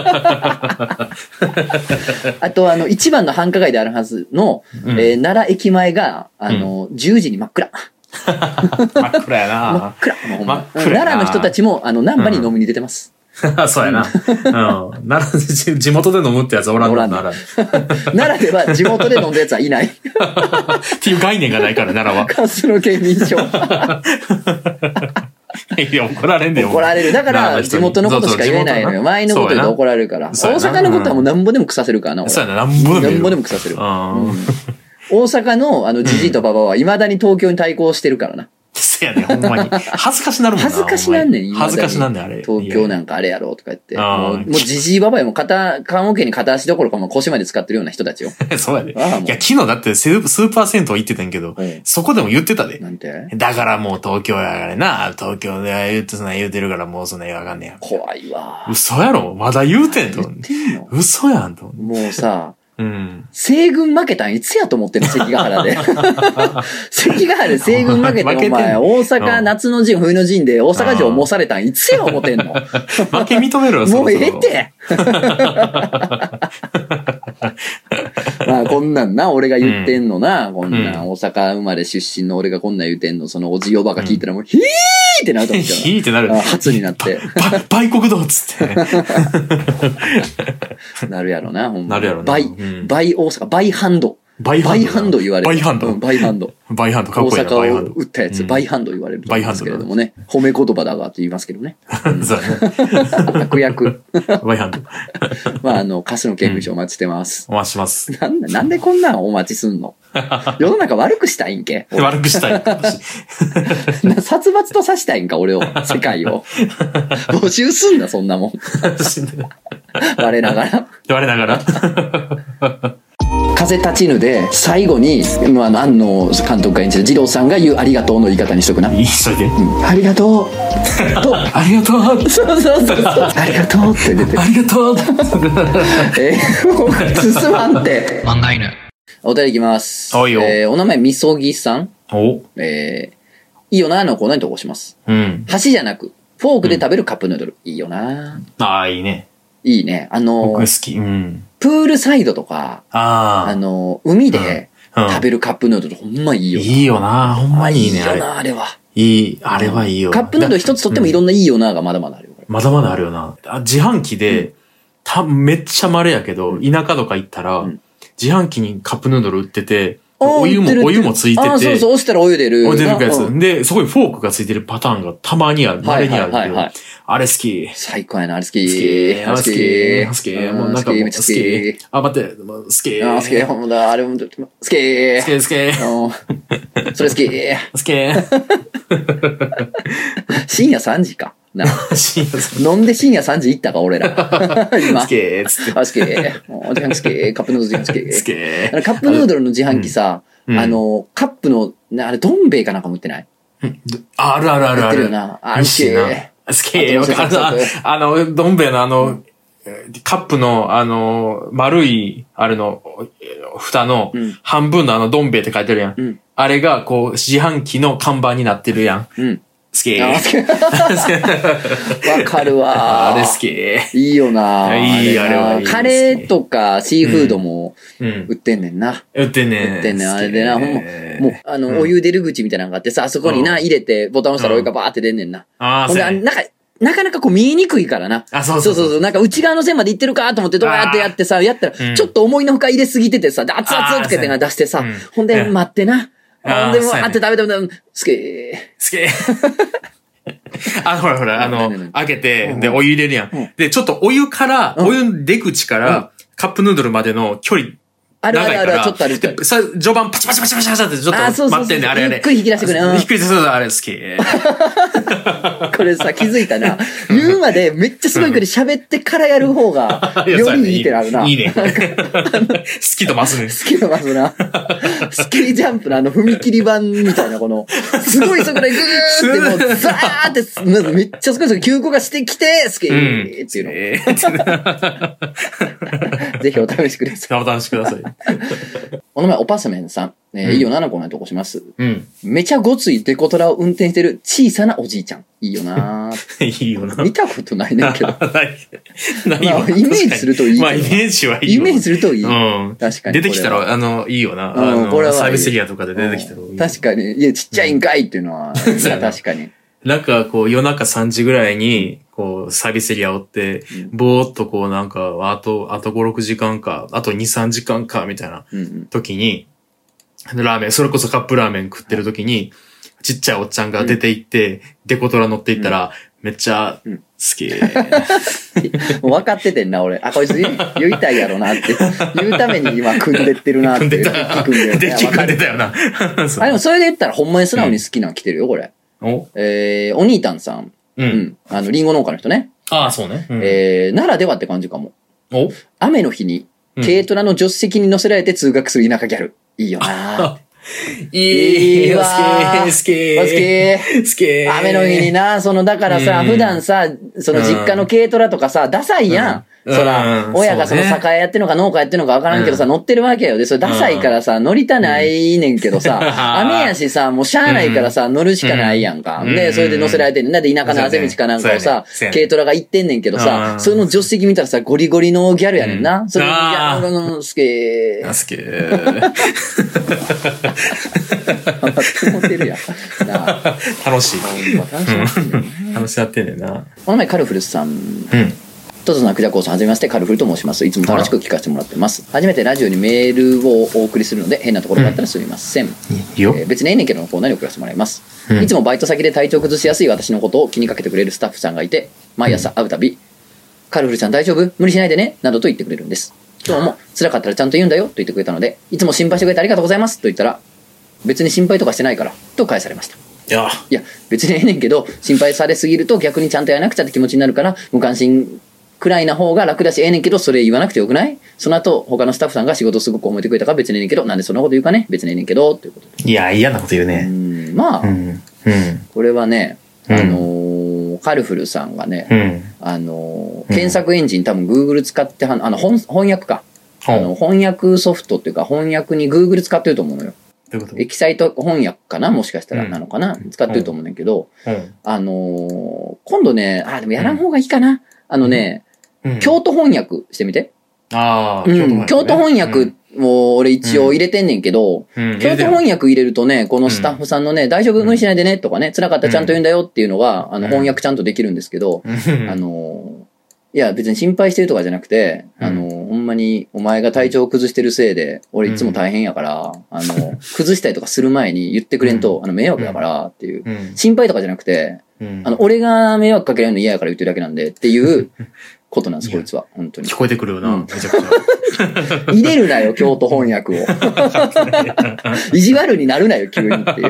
あと、一番の繁華街であるはずの、奈良駅前が、10時に真っ暗。 真っ暗やな。 真っ暗。奈良の人たちも、難波に飲みに出てます。 そうやな。地元で飲むってやつはおらんの奈良。 奈良では地元で飲んだやつはいない。 っていう概念がないから、奈良は。 カスの県民賞。 いや、怒られんでよ。 怒られる。だから、地元のことしか言えないのよ。前のこと言うと怒られるから。大阪のことはもうなんぼでも腐せるからな。 そうやな、なんぼでも腐せる。大阪のじじいとばばは未だに東京に対抗してるからな。 せやねん、ほんまに。恥ずかしなるもんな。 恥ずかしなんねん、 恥ずかしなんねん、あれ。 東京なんかあれやろとか言って。もうじじいばばやも棺桶に片足どころかもう腰まで使ってるような人たちよ。 そうやで。いや、昨日だってスーパー銭湯行ってたんやけど、そこでも言ってたで。 なんてだからもう東京やからな、東京で言うてるからもうそんな言わかんねや。 怖いわ。 嘘やろまだ言うてんと。嘘やんと。 もうさ、西軍負けたんいつやと思ってんの関ヶ原で。関ヶ原で西軍負けて、お前、大阪夏の陣、冬の陣で大阪城模されたんいつや思ってんの。 負け認めろよ、 もうええって。まあこんなんな、俺が言ってんのな、こんなん大阪生まれ出身の俺がこんなん言ってんの、そのおじおばが聞いたらもう、ヒーってなると思う。 ヒーってなる。 初になって。 売国道っつって。 なるやろな、ほんま。 なるやろな。 バイ大阪、バイハンド。バイハンド言われる。 バイハンド。 バイハンド。 バイハンド、かっこいいな。 大阪を打ったやつ、バイハンド言われるんですけれどもね。褒め言葉だがって言いますけどね。 そうね。 悪役。 バイハンド。 まあ、歌手の刑務所お待ちしてます。 お待ちします。 なんでこんなんお待ちすんの世の中悪くしたいんけ悪くしたい。 殺伐とさしたいんか俺を、世界を。募集すんな、そんなもん。我ながら。 我ながら。 風立ちぬで最後に庵野監督が演じる二郎さんが言うありがとうの言い方にしとくな。 いいそれで、 ありがとうとありがとうそうありがとうって出てる。 ありがとう進まんって漫画犬。お便りいきます。 おいよ。 お名前みそぎさん。 おいいよなのコーナーに投稿します。箸じゃなくフォークで食べるカップヌードル、いいよな。 ああ、いいね。 いいね。 僕好き。 プールサイドとか、海で食べるカップヌードル、ほんまいいよ。 いいよな、ほんまいいね。 いいよな、あれは。 あれはいいよ。 カップヌードル一つとってもいろんないいよながまだまだあるよ。 まだまだあるよな。自販機で、めっちゃ稀やけど、田舎とか行ったら、自販機にカップヌードル売ってて、お湯もついてて。 そうそう、押したらお湯出る。 お湯出るやつ。で、そこにフォークがついてるパターンがたまにある。稀にあるけど。あれ好き。 最高やな、あれ好き。 好き。もうなんかもう好き。あ、待って、好き。 好き。ほんだ、あれも好き。好き。それ好き。 好き。 深夜3時か。飲んで深夜3時行ったか、俺ら。今。 好き。つって。 好き。自販機好き。カップヌードル好き。 好き。 カップヌードルの自販機さ、カップの、あれ、どん兵衛かなんかも売ってない？ あるあるあるある。 売ってるよな。あれ好き。 好き。どん兵衛のカップの丸い、蓋の半分のどん兵衛って書いてるやん。あれが、こう、自販機の看板になってるやん。好き。わかるわ。 あれ好き。 いいよな。 いい、あれはいい。 カレーとかシーフードも売ってんねんな。 売ってんねん。あれでな、ほんま、もう、お湯出る口みたいなのがあってさ、あそこにな、入れて、ボタン押したらお湯がバーって出んねんな。ほんで、なかなかこう見えにくいからな。そう。なんか内側の線まで行ってるかと思ってどうやってやってさ、やったら、ちょっと思いのほか入れすぎててさ、熱々つけて出してさ、ほんで待ってな。ほんでもう、あって食べて好き。 ほら、開けて、で、お湯入れるやん。で、ちょっとお湯出口から、カップヌードルまでの距離、 ある、ちょっとある。 序盤パチパチってちょっと待ってんね、あれ。 ゆっくり引き出してくれ。 ひっくり出すあれ好き。 これさ、気づいたな。言うまでめっちゃすごいくらい喋ってからやる方が、よりいいってなるな。 いいね。好きと増すね。 好きと増すな。スキージャンプの踏切板みたいなこの、すごいそこでグーってもうザーって、めっちゃすごい急降下してきて、好きっていうの。ぜひお試しください。 お試しください。 お名前、おぱすめんさん。いいよな、コーナーに投稿します。めちゃごついデコトラを運転してる小さなおじいちゃん。いいよな。 いいよな。 見たことないねんけど。 ないよ。 イメージするといい。 まあ、イメージはいい。 イメージするといい。 確かに。出てきたら、いいよな。 これはサービスエリアとかで出てきたら。 確かに。いや、ちっちゃいんかいっていうのは、確かに。 なんかこう夜中3時ぐらいに、こうサービスエリアおって、ぼーっとこうなんか、あと5、6時間か、あと2、3時間か、みたいな時に、ラーメン、それこそカップラーメン食ってる時に、ちっちゃいおっちゃんが出て行って、デコトラ乗っていったら、めっちゃ好き。 もう分かっててんな、俺。こいつ言いたいやろなって。言うために今組んでってるなって。 組んでたよな。 でもそれで言ったらほんまに素直に好きなん来てるよ、これ。 お兄たんさん。リンゴ農家の人ね。 ああ、そうね。 ならではって感じかも。雨の日に、軽トラの助手席に乗せられて通学する田舎ギャル。いいよないいわー。好き。 雨の日にな、だからさ、普段さ、実家の軽トラとかさ、ダサいやん。親が酒屋やってんのか農家やってんのかわからんけどさ、乗ってるわけよ。で、それダサいからさ、乗りたないねんけどさ、雨やしさ、もうしゃあないからさ、乗るしかないやんか。で、それで乗せられてんねん。なんで田舎のあぜ道かなんかをさ、軽トラが行ってんねんけどさ、その助手席見たらさ、ゴリゴリのギャルやねんな。それ、ギャルのスケー。 スケー。 持ってるやん。 楽しい。楽しやってんねんな。 この前カルフルさん。トトさん、クジャコウさん、はじめまして、カルフルと申します。いつも楽しく聞かせてもらってます。初めてラジオにメールをお送りするので、変なところがあったらすみません。別にええねんけどのコーナーに送らせてもらいます。いつもバイト先で体調崩しやすい私のことを気にかけてくれるスタッフさんがいて、毎朝会うたび、カルフルちゃん大丈夫？無理しないでねなどと言ってくれるんです。今日も辛かったらちゃんと言うんだよと言ってくれたので、いつも心配してくれてありがとうございますと言ったら、別に心配とかしてないからと返されました。いや別にええねんけど、心配されすぎると逆にちゃんとやらなくちゃって気持ちになるから、無関心くらいな方が楽だしええねんけど、それ言わなくてよくない？その後他のスタッフさんが仕事すごく思ってくれたから別にええねんけど、なんでそんなこと言うかね、別にええねんけどということで。 いや嫌なこと言うね。 まあ、これはね、カルフルさんがね、検索エンジン多分 Google 使って翻訳か、翻訳ソフトっていうか翻訳に Google 使ってると思うのよ。エキサイト翻訳かな、もしかしたらなのかな、使ってると思うんだけど、今度ね、でもやらん方がいいかな。京都翻訳してみて。京都翻訳も俺一応入れてんねんけど、京都翻訳入れるとね、このスタッフさんのね、大丈夫無理しないでねとかね、辛かったらちゃんと言うんだよっていうのが、翻訳ちゃんとできるんですけど、いや別に心配してるとかじゃなくて、ほんまにお前が体調を崩してるせいで、俺いつも大変やから、崩したりとかする前に言ってくれんと、迷惑だからっていう、心配とかじゃなくて、俺が迷惑かけられるの嫌やから言ってるだけなんでっていうことなんです、こいつは。本当に。 聞こえてくるよな、めちゃくちゃ。 入れるなよ、京都翻訳を。意地悪になるなよ、急にっていう。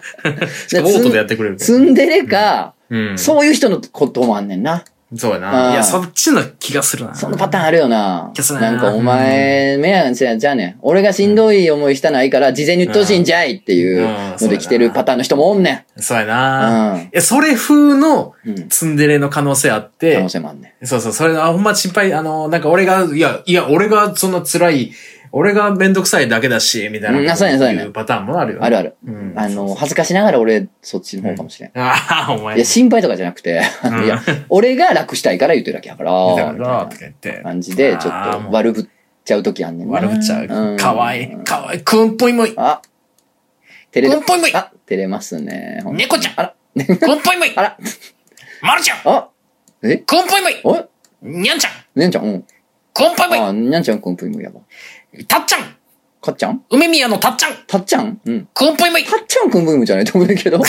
ツンデレか、そういう人のこともあんねんな。 そうやな。いや、そっちの気がするな。 そのパターンあるよな。なんかお前、じゃあね、俺がしんどい思いしたないから、事前に言ってほしいんじゃいっていうので来てるパターンの人もおんねん。そうやな。それ風のツンデレの可能性あって。 可能性もあんねん。そう、それほんま心配、なんか俺が、俺がそんな辛い、俺がめんどくさいだけだし、みたいな。そういうパターンもあるよ。 ある。恥ずかしながら俺、そっちの方かもしれん。お前。いや、心配とかじゃなくて、いや、俺が楽したいから言ってるだけやから、みたいな感じで、ちょっと悪ぶっちゃうときあんねんな。 悪ぶっちゃう。かわいい。くんぽいもい。 照れますね。 猫ちゃん。くんぽいもい。まるちゃん。くんぽいもい。にゃんちゃん。 にゃんちゃん、くんぽいもい。 にゃんちゃん、くんぽいもいやば。 たっちゃん。 かっちゃん？ 梅宮のたっちゃん。 たっちゃん？ くんぽいもい。 たっちゃんくんぽいもいじゃないと思うけど。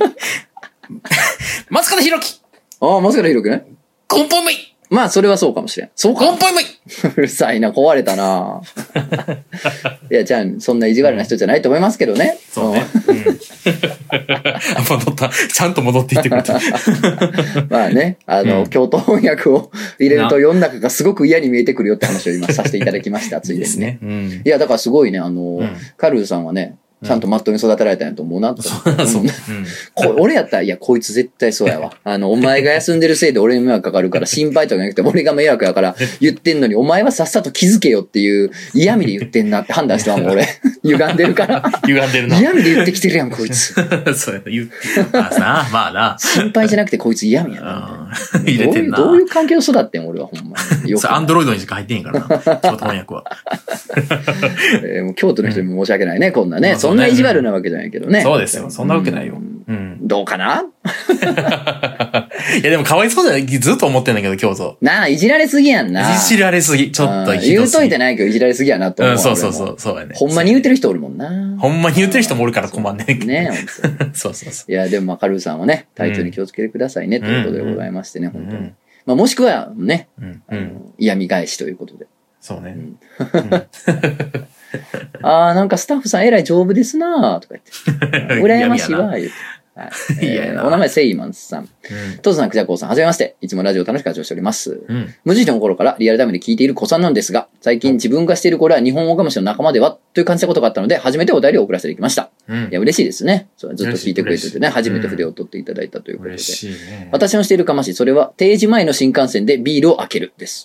松方弘樹。 松方弘樹ね。 くんぽいもい。 まあ、それはそうかもしれん。そうか。 くんぽいもい。 うるさいな、壊れたな。いや、じゃあ、そんな意地悪な人じゃないと思いますけどね。 そうね。戻った。ちゃんと戻っていってくれた。 まあね、京都翻訳を入れると世の中がすごく嫌に見えてくるよって話を今させていただきました。ついですね。いや、だからすごいね、カルーさんはね、ちゃんとマットに育てられたんやと思うなと。俺やったら、いや、こいつ絶対そうやわ。お前が休んでるせいで俺に迷惑かかるから心配とかじゃなくて俺が迷惑やから言ってんのに、お前はさっさと気づけよっていう嫌味で言ってんなって判断してはもう俺。歪んでるから。 歪んでるな。 嫌味で言ってきてるやん、こいつ。 そうやな、言って。まあな。 心配じゃなくてこいつ嫌味やな。 入れてんな。 どういう環境で育ってん俺はほんまに。 アンドロイドにしか入ってへんからな。京都翻訳は。 もう京都の人にも申し訳ないね、こんなね。そんな意地悪なわけじゃないけどね。 そうですよ。そんなわけないよ。 どうかな？ いやでもかわいそうじゃない？ずっと思ってんだけど、京都。 いじられすぎやんな。 いじられすぎ。ちょっと言うといてないけど、いじられすぎやなと思う。 そうやね。 ほんまに言うてる人おるもんな。 ほんまに言うてる人もおるから困んねんけど。 ね、 そう。 いや、でもカルーさんはね、体調に気をつけてくださいね、ということでございましてね、本当に。まあもしくはね、嫌味返しということで。 そうね。 なんかスタッフさんえらい丈夫ですなぁ、とか言って。羨ましいわ、言うて。 はい。お名前セイマンスさん。トズさん、クジャコウさん、はじめまして。いつもラジオ楽しく活用しております。無印の頃からリアルタイムで聞いている子さんなんですが、最近自分がしているこれは日本オカムシの仲間ではという感じたことがあったので、初めてお便りを送らせてきました。いや、嬉しいですね。それずっと聞いてくれててね、初めて筆を取っていただいたということで。私のしているかまし、それは定時前の新幹線でビールを開けるです。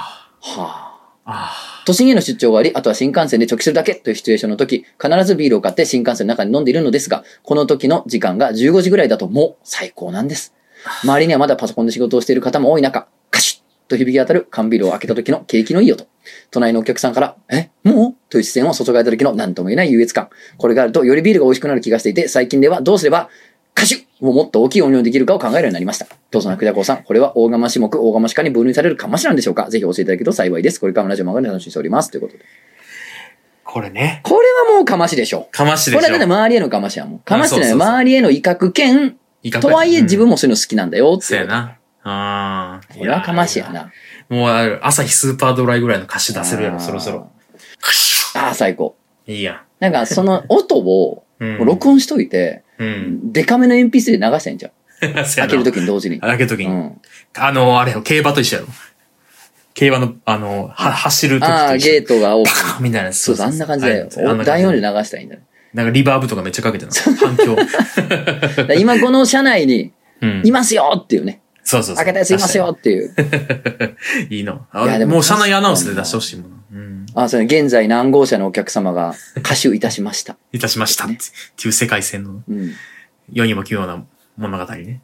都心への出張があり、あとは新幹線で直帰するだけというシチュエーションの時、必ずビールを買って新幹線の中に飲んでいるのですが、この時の時間が15時ぐらいだともう最高なんです。周りにはまだパソコンで仕事をしている方も多い中、カシッと響き当たる缶ビールを開けた時の景気のいい音。隣のお客さんから、もうという視線を注がれた時の何とも言えない優越感。これがあるとよりビールが美味しくなる気がしていて、最近ではどうすれば、カシュをもっと大きい音量にできるかを考えるようになりました。どうぞなくじゃこうさん、これは大釜種目、大釜しかに分類されるかましなんでしょうか。ぜひ教えていただけると幸いです。これからもラジオ漫画で楽しみにしております。ということで。 これね。 これはもうかましでしょ。 かましでしょ。 これはだって周りへのかましやもん。かましってのは周りへの威嚇兼、とはいえ自分もそういうの好きなんだよって。 そうやな。 これはかましやな。 もう朝日スーパードライぐらいの歌詞出せるやろ、そろそろ。 最高。 いいや。 なんかその音を録音しといて、デカめの鉛筆で流したいんじゃん。開けるときに同時に。 開けるときに。あれよ、競馬と一緒やろ。競馬の、走るときと一緒。 ゲートがオープン。 パーンみたいなやつ。 そう、あんな感じだよ。大音で流したいんだよ。 なんかリバーブとかめっちゃかけてるの。反響。 今この車内に、いますよっていうね。 そう。 開けたやついますよっていう。 いいの。もう車内アナウンスで出してほしいもん。 それ現在何号車のお客様が歌手いたしました。 いたしましたっていう世界線の世にも奇妙な物語ね。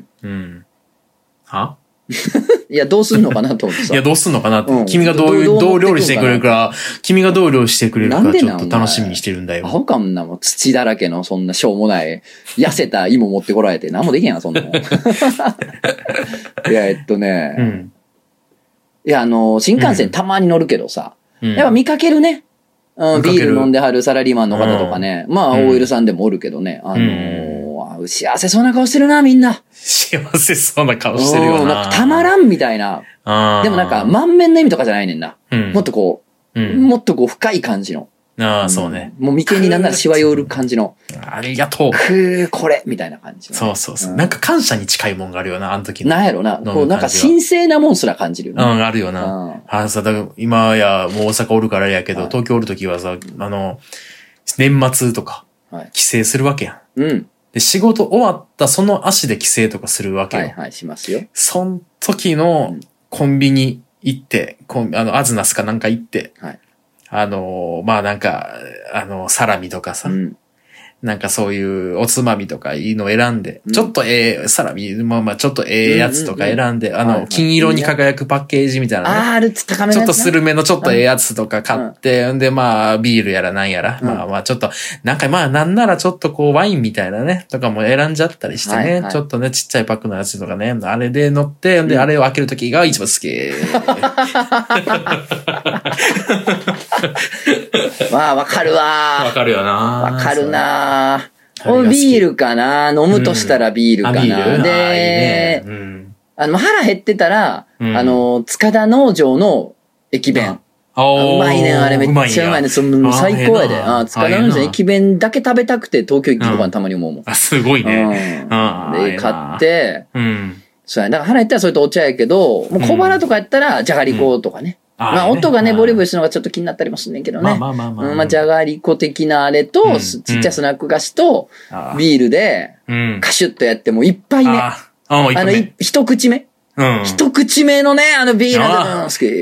いや、どうすんのかなと思ってさ。 いや、どうすんのかなって。君がどう料理してくれるか、君がどう料理してくれるかちょっと楽しみにしてるんだよ。 アホかんなもん、土だらけのそんなしょうもない、痩せた芋持ってこられて、何もできんやん、そんなもん。いや、いや、新幹線たまに乗るけどさ、やっぱ見かけるね。ビール飲んではるサラリーマンの方とかね。まあ、OL さんでもおるけどね。幸せそうな顔してるな、みんな。 幸せそうな顔してるよな。 なんかたまらんみたいな。でもなんか、満面の意味とかじゃないねんな。もっとこう深い感じの。 そうね。 もう眉間になんならしわ寄る感じの。 ありがとう。 これみたいな感じ。 そう。なんか感謝に近いもんがあるよな、あの時の。 なんやろな。こうなんか神聖なもんすら感じるよね。 あるよな。だから今やもう大阪おるからやけど、東京おる時はさ、年末とか、帰省するわけやん。で、仕事終わったその足で帰省とかするわけよ。 しますよ。 そん時のコンビニ行って、アズナスかなんか行って、まあなんか、サラミとかさ、なんかそういうおつまみとかいいの選んで、ちょっとサラミ、まあちょっとやつとか選んで、金色に輝くパッケージみたいなね。高めのちょっとスルメのちょっとやつとか買って、んでまあビールやらなんやら、まあちょっと、なんかまあなんならちょっとこうワインみたいなね、とかも選んじゃったりしてね、ちょっとね、ちっちゃいパックのやつとかね、あれで乗って、で、あれを開けるときが一番好き。 まあわかるわ。 わかるよな。 わかるな。ビールかな、飲むとしたらビールかな。で、腹減ってたら、塚田農場の駅弁。うまいね、あれめっちゃうまいね。最高やで。塚田農場の駅弁だけ食べたくて東京行きとかたまに思うもん。 すごいね。 で、買って、そうや。だから腹減ったらそれとお茶やけど、もう小腹とかやったらじゃがりことかね。まあ音がね、ボリボリするのがちょっと気になったりもすんねんけどね。まあじゃがりこ的なあれと、ちっちゃいスナック菓子と、ビールで、カシュッとやってもいっぱいね。一口目。一口目のね、ビール好き。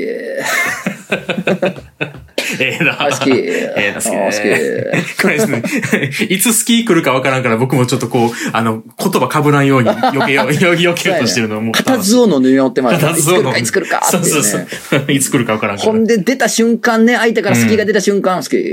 好き。 これですね。いつ好き来るかわからんから僕もちょっとこう、言葉被らんように避けようとしてるのも。 固唾を飲み寄ってます。いつ来るかっていうね。 そう。いつ来るかわからんから。 ほんで出た瞬間ね、相手から好きが出た瞬間、好き。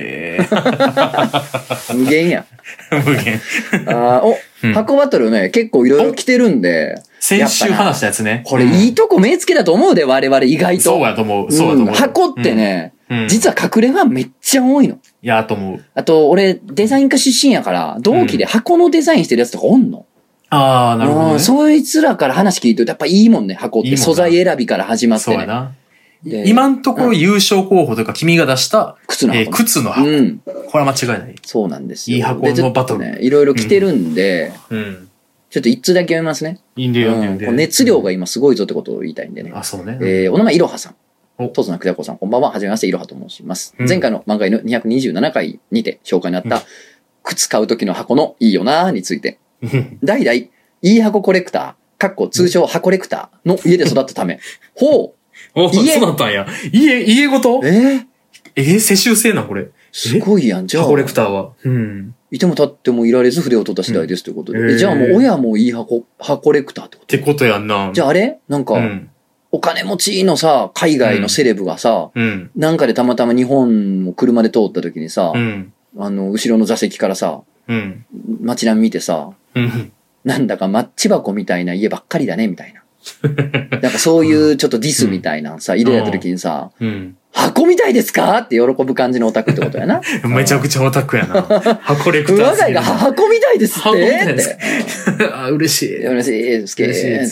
無限や。 無限。 箱バトルね、結構いろいろ来てるんで。 先週話したやつね。 これいいとこ目つけだと思うで、我々意外と。 そうやと思う。 箱ってね、実は隠れファンめっちゃ多いの。 いや、と思う。 あと、俺、デザイン科出身やから、同期で箱のデザインしてるやつとかおんの。 ああ、なるほど。 そいつらから話聞いてるとやっぱいいもんね、箱って。素材選びから始まってね。 そうやな。 今んところ優勝候補というか君が出した靴の箱。靴の箱。これは間違いない。 そうなんですよ。 いい箱のバトル。 ね、いろいろ来てるんで、ちょっと一通だけ読みますね。 いいんでよ、 熱量が今すごいぞってことを言いたいんでね。 あ、そうね。 お名前いろはさん。とつなくだこさん、こんばんは。はじめまして、いろはと申します。前回の漫画犬227回にて紹介になった、靴買う時の箱のいいよなーについて。代々、いい箱コレクター、通称箱レクターの家で育ったため。ほう。 そうだったんや。家ごと世襲制な、これ。 すごいやん、じゃあ。 箱レクターは。 いても立ってもいられず筆を取った次第ですということで。じゃあもう親もいい箱レクターってことってことやんな。 じゃああれなんか、お金持ちのさ、海外のセレブがさ、なんかでたまたま日本を車で通った時にさ、後ろの座席からさ、街並み見てさ、なんだかマッチ箱みたいな家ばっかりだね、みたいな。なんかそういうちょっとディスみたいなさ、入れた時にさ、箱みたいですかって喜ぶ感じのオタクってことやな。 めちゃくちゃオタクやな。箱レクター。 我が家が箱みたいですって。箱みたいです。 あ、嬉しい。 嬉しいですけ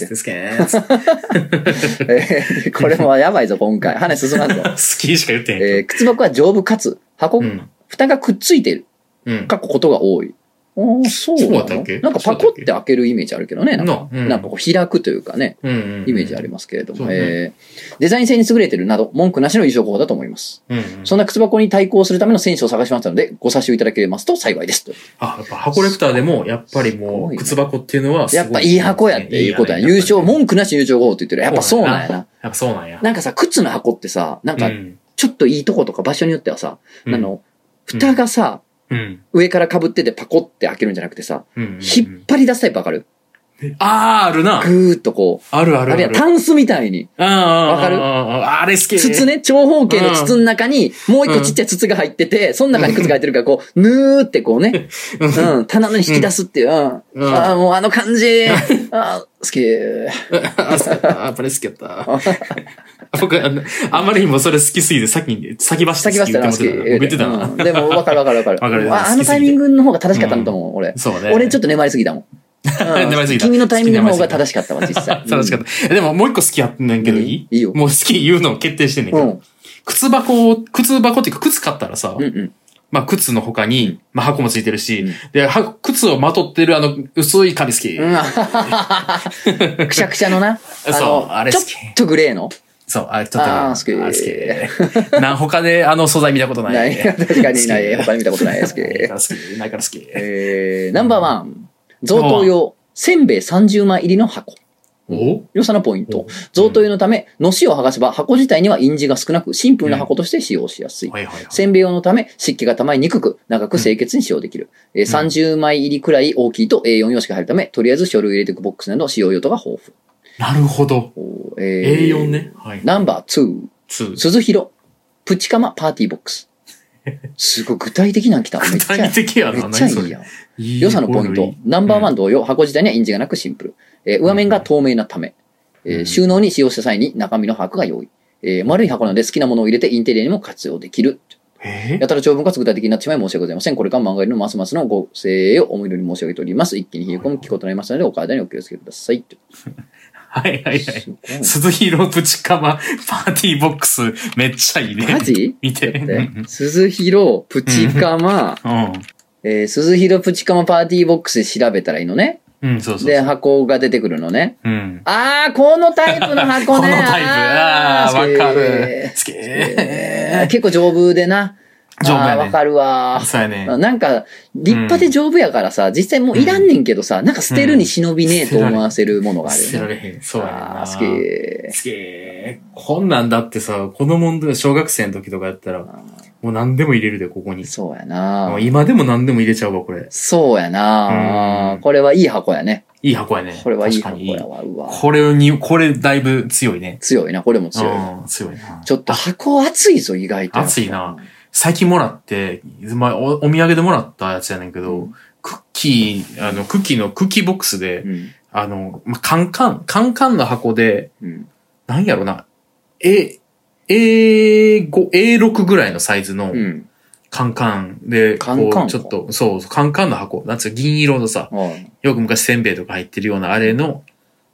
ー。 これもやばいぞ、今回。話進まんぞ。 好きしか言ってへん。 靴箱は丈夫かつ、蓋がくっついている。ことが多い。そうなの？なんかパコって開けるイメージあるけどね。なんかこう開くというかね、イメージありますけれども。デザイン性に優れているなど、文句なしの優勝候補だと思います。そんな靴箱に対抗するための選手を探しましたので、ご差しをいただけますと幸いです。 あ、やっぱ箱レクターでも、やっぱりもう、靴箱っていうのはやっぱいい箱やっていうことや。優勝、文句なし優勝候補って言ってる。やっぱそうなんやな。 やっぱそうなんや。 なんかさ、靴の箱ってさ、なんか、ちょっといいとことか場所によってはさ、蓋がさ、上から被っててパコって開けるんじゃなくてさ、引っ張り出すタイプわかる？ あるな。 ぐーっとこう。 ある。 あれや、タンスみたいに。わかる？ あれ好き。 筒ね、長方形の筒の中に、もう一個ちっちゃい筒が入ってて、その中に靴が入ってるから、こう、ぬーってこうね、棚のに引き出すっていう、もうあの感じ。好き。 やっぱり好きやった。僕、あまりにもそれ好きすぎて先走って好き言ってたな。 でも、わかる。あのタイミングの方が正しかったんだと思う、俺。 そうね。 俺ちょっと粘りすぎたもん。君のタイミングの方が正しかったわ、実際。 正しかった。でももう一個好きやってんねんけどいいよ。もう好き言うの決定してんねんけど。靴箱っていうか靴買ったらさ、まあ靴の他に、まあ箱もついてるし、で、靴をまとってる薄い紙好き。 くしゃくしゃのな。 そう、あれ好き。 ちょっとグレーの。 そう、あれちょっと好き。他で素材見たことない。 確かにない。他に見たことない。好き。 ないから好き。 ナンバーワン。贈答用、せんべい30枚入りの箱。良さのポイント。贈答用のため、のしを剥がせば箱自体には印字が少なく、シンプルな箱として使用しやすい。せんべい用のため、湿気が溜まりにくく、長く清潔に使用できる。30枚入りくらい大きいと A4 用紙が入るため、とりあえず書類を入れていくボックスなど使用用途が豊富。 なるほど。A4 ね。 ナンバー2。鈴広、プチカマパーティーボックス。すごい具体的なん来た。 具体的やな。 めっちゃいいやん。良さのポイント。ナンバーワン同様、箱自体には印字がなくシンプル。上面が透明なため、収納に使用した際に中身の把握が容易。丸い箱なので好きなものを入れてインテリアにも活用できる。やたら長文かつ具体的になってしまい申し訳ございません。これから漫画入りのますますのご声援を思い通り申し上げております。一気に冷え込む気候となりますので、お体にお気をつけください。 はい。鈴広プチカマパーティーボックスめっちゃいいね。 マジ？ 見て。 鈴広プチカマ、鈴広プチカマパーティーボックスで調べたらいいのね。 そう。 で、箱が出てくるのね。このタイプの箱ね。 このタイプ。わかる。好き。 結構丈夫でな。丈夫やね。わかるわ。 そうやね。 なんか、立派で丈夫やからさ、実際もういらんねんけどさ、なんか捨てるに忍びねえと思わせるものがあるよね。 捨てられへん。そうやねんな。 好き。 こんなんだってさ、子供の小学生の時とかやったら、もう何でも入れるで、ここに。 そうやな。 もう今でも何でも入れちゃうわ、これ。 そうやな。これはいい箱やね。 いい箱やね。 これはいい箱やわ、うわ。 これだいぶ強いね。 強いな、これも強い。 強いな。 ちょっと箱熱いぞ、意外と。 熱いな。最近もらって、お土産でもらったやつやねんけど、クッキーのクッキーボックスで、カンカンの箱で、なんやろな、A6 ぐらいのサイズの、カンカンで、こう、ちょっと、そう、カンカンの箱。なんつう銀色のさ、よく昔せんべいとか入ってるようなあれの、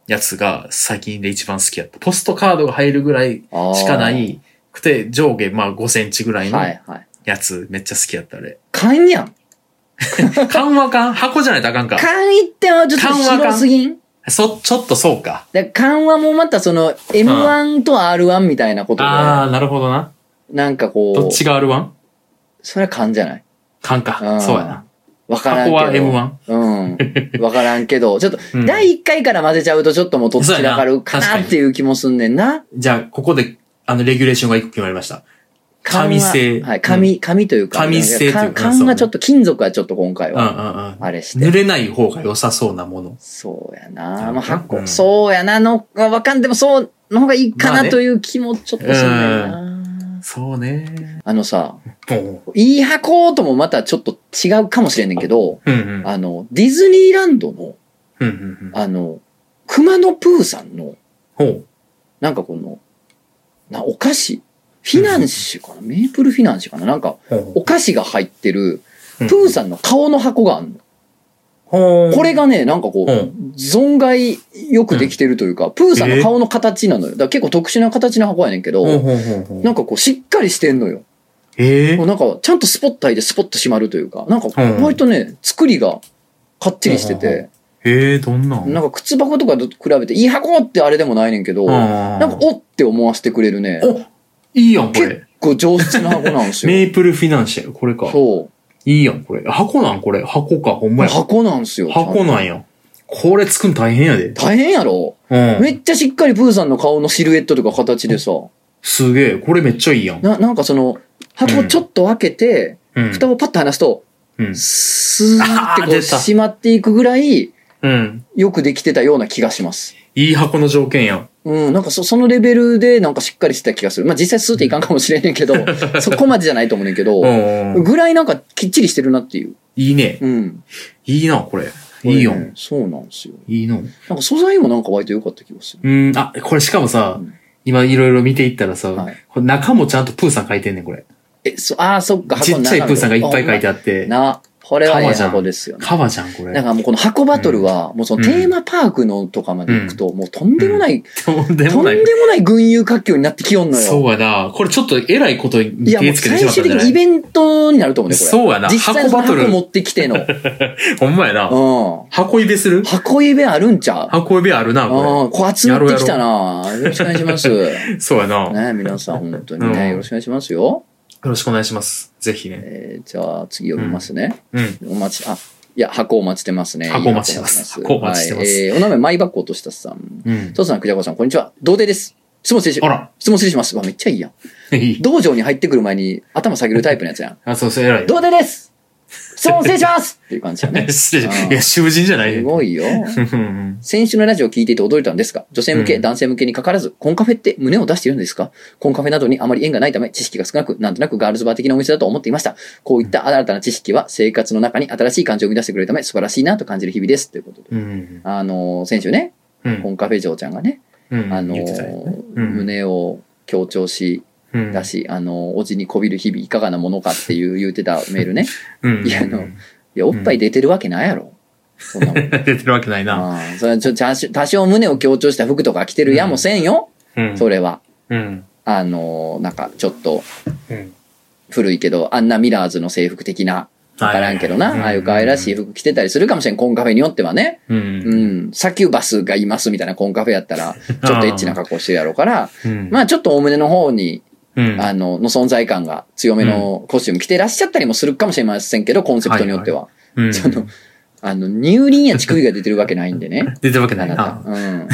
やつが最近で一番好きやった。ポストカードが入るぐらいしかないくて、上下まあ5センチぐらいのやつ、めっちゃ好きやった、あれ。 缶やん。 缶は缶箱じゃないとあかんか。 缶いってもちょっと広すぎん？ ちょっとそうか。 で、缶はもうまたその M1 と R1 みたいなことで。 ああ、なるほどな。 なんかこう。 どっちが R1？ それは缶じゃない？ 缶か。そうやな。 わからんけど。 箱は M1？ うん。わからんけど、ちょっと、第1回から混ぜちゃうとちょっともうどっちらかるかなっていう気もすんねんな。 じゃあ、ここで、レギュレーションが1個決まりました。紙製。 はい、紙というか。紙製というか。缶がちょっと、金属はちょっと今回は、あれして。 濡れない方が良さそうなもの。 そうやな。まあ、箱、そうやなの、わかんでもそうの方がいいかなという気もちょっとするんだよな。 そうね。 さ、いい箱ともまたちょっと違うかもしれんねんけど、ディズニーランドの、熊野プーさんの、なんかこの、お菓子フィナンシュかな、メープルフィナンシュかな、なんか、お菓子が入ってる、プーさんの顔の箱があんの。これがね、なんかこう、存外よくできてるというか、プーさんの顔の形なのよ。だから結構特殊な形の箱やねんけど、なんかこう、しっかりしてんのよ。なんか、ちゃんとスポット開いてスポッと閉まるというか、なんか、割とね、作りがかっちりしてて、 どんなん？ なんか靴箱とかと比べて、いい箱ってあれでもないねんけど、なんか、おって思わせてくれるね。 いいやん、これ。 結構上質な箱なんですよ。 メープルフィナンシェ、これか。そう。いいやん、これ。箱なんこれ。箱か、ほんまや。 箱なんすよ。 箱なんや。これ作るの大変やで。 大変やろ？めっちゃしっかりプーさんの顔のシルエットとか形でさ。 すげえ。これめっちゃいいやん。 なんかその、箱ちょっと開けて、蓋をパッと離すと、スーってこう閉まっていくぐらい、よくできてたような気がします。 いい箱の条件やん。 なんかそのレベルでなんかしっかりしてた気がする。まあ実際スーっていかんかもしれんねんけど、そこまでじゃないと思うねんけど、ぐらいなんかきっちりしてるなっていう。 いいね。いいな、これ。いいよ。 そうなんですよ。 いいの。 なんか素材もなんか割と良かった気がする。これしかもさ、今いろいろ見ていったらさ、中もちゃんとプーさん書いてんねん、これ。 そっか、 ちっちゃいプーさんがいっぱい書いてあって。 これは箱ですよね。 カバじゃん、これ。 だからもうこの箱バトルは、もうそのテーマパークのとかまで行くと、もうとんでもない、とんでもない群雄割拠になってきよんのよ。 そうやな。これちょっと偉いことに手つけてしまったんじゃない？いや、もう最終的にイベントになると思うね、これ。 そうやな。 実際の箱持ってきての。 ほんまやな。箱イベする？ 箱イベあるんちゃう？ 箱イベあるな、これ。こう集まってきたな。よろしくお願いします。 そうやな。 ね、皆さん本当にね、よろしくお願いしますよ。 よろしくお願いします。ぜひね。 じゃあ次読みますね。箱お待ちしてますね。 箱お待ちしてます。箱お待ちしてます。 お名前、マイバッグ落としたさん。トツさん、クジャコさん、こんにちは。童貞です。質問失礼します。めっちゃいいやん。道場に入ってくる前に頭下げるタイプのやつやん。 そう、偉い。 童貞です質問失礼しますっていう感じやね。 いや、囚人じゃないすごいよ。先週のラジオを聞いていて驚いたんですが、女性向け、男性向けにかかわらず、コンカフェって胸を出しているんですか？コンカフェなどにあまり縁がないため、知識が少なく、なんとなくガールズバー的なお店だと思っていました。こういった新たな知識は生活の中に新しい感情を生み出してくれるため、素晴らしいなと感じる日々です。ということで。先週ね、コンカフェ嬢ちゃんがね、胸を強調し、だし、おじにこびる日々いかがなものかっていう言うてたメールね。いや、おっぱい出てるわけないやろ。そんなもん。 出てるわけないな。 それは多少胸を強調した服とか着てるやもせんよ。それは。なんかちょっと、古いけど、あんなミラーズの制服的な、わからんけどな。ああいう可愛らしい服着てたりするかもしれん。コンカフェによってはね。サキュバスがいますみたいなコンカフェやったら、ちょっとエッチな格好してるやろうから、まあちょっとお胸の方に、の存在感が強めのコスチューム着てらっしゃったりもするかもしれませんけど、コンセプトによっては。乳輪や乳首が出てるわけないんでね。 出てるわけないな。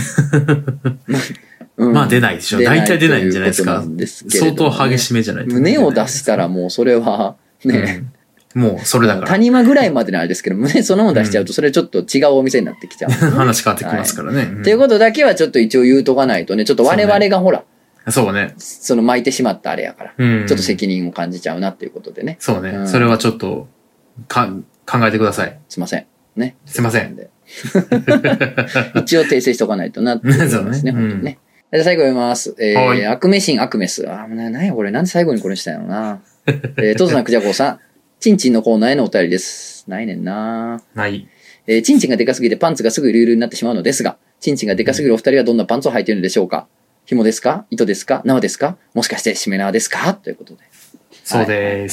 まあ出ないでしょ。大体出ないんじゃないですか。相当激しめじゃない。 胸を出したらもうそれは、ね。 もうそれだから。 谷間ぐらいまでのあれですけど、胸そのまま出しちゃうと、それちょっと違うお店になってきちゃう。 話変わってきますからね。 っていうことだけはちょっと一応言うとかないとね、ちょっと我々がほら、 そうね。 その巻いてしまったあれやから、ちょっと責任を感じちゃうなっていうことでね。 そうね。それはちょっと、考えてください。 すいません。ね。 すいません。 一応訂正しておかないとなって思いますね。本当にね。じゃあ最後読みます。悪名シンアクメス。なんやこれ。なんで最後にこれしたんやろな。トゾナクジャコさん。チンチンのコーナーへのお便りです。ないねんな。 ない。 チンチンがでかすぎてパンツがすぐゆるゆるになってしまうのですが、 チンチンがでかすぎるお二人はどんなパンツを履いているのでしょうか？紐ですか？糸ですか？縄ですか？もしかしてしめ縄ですか？ということで。 そうです。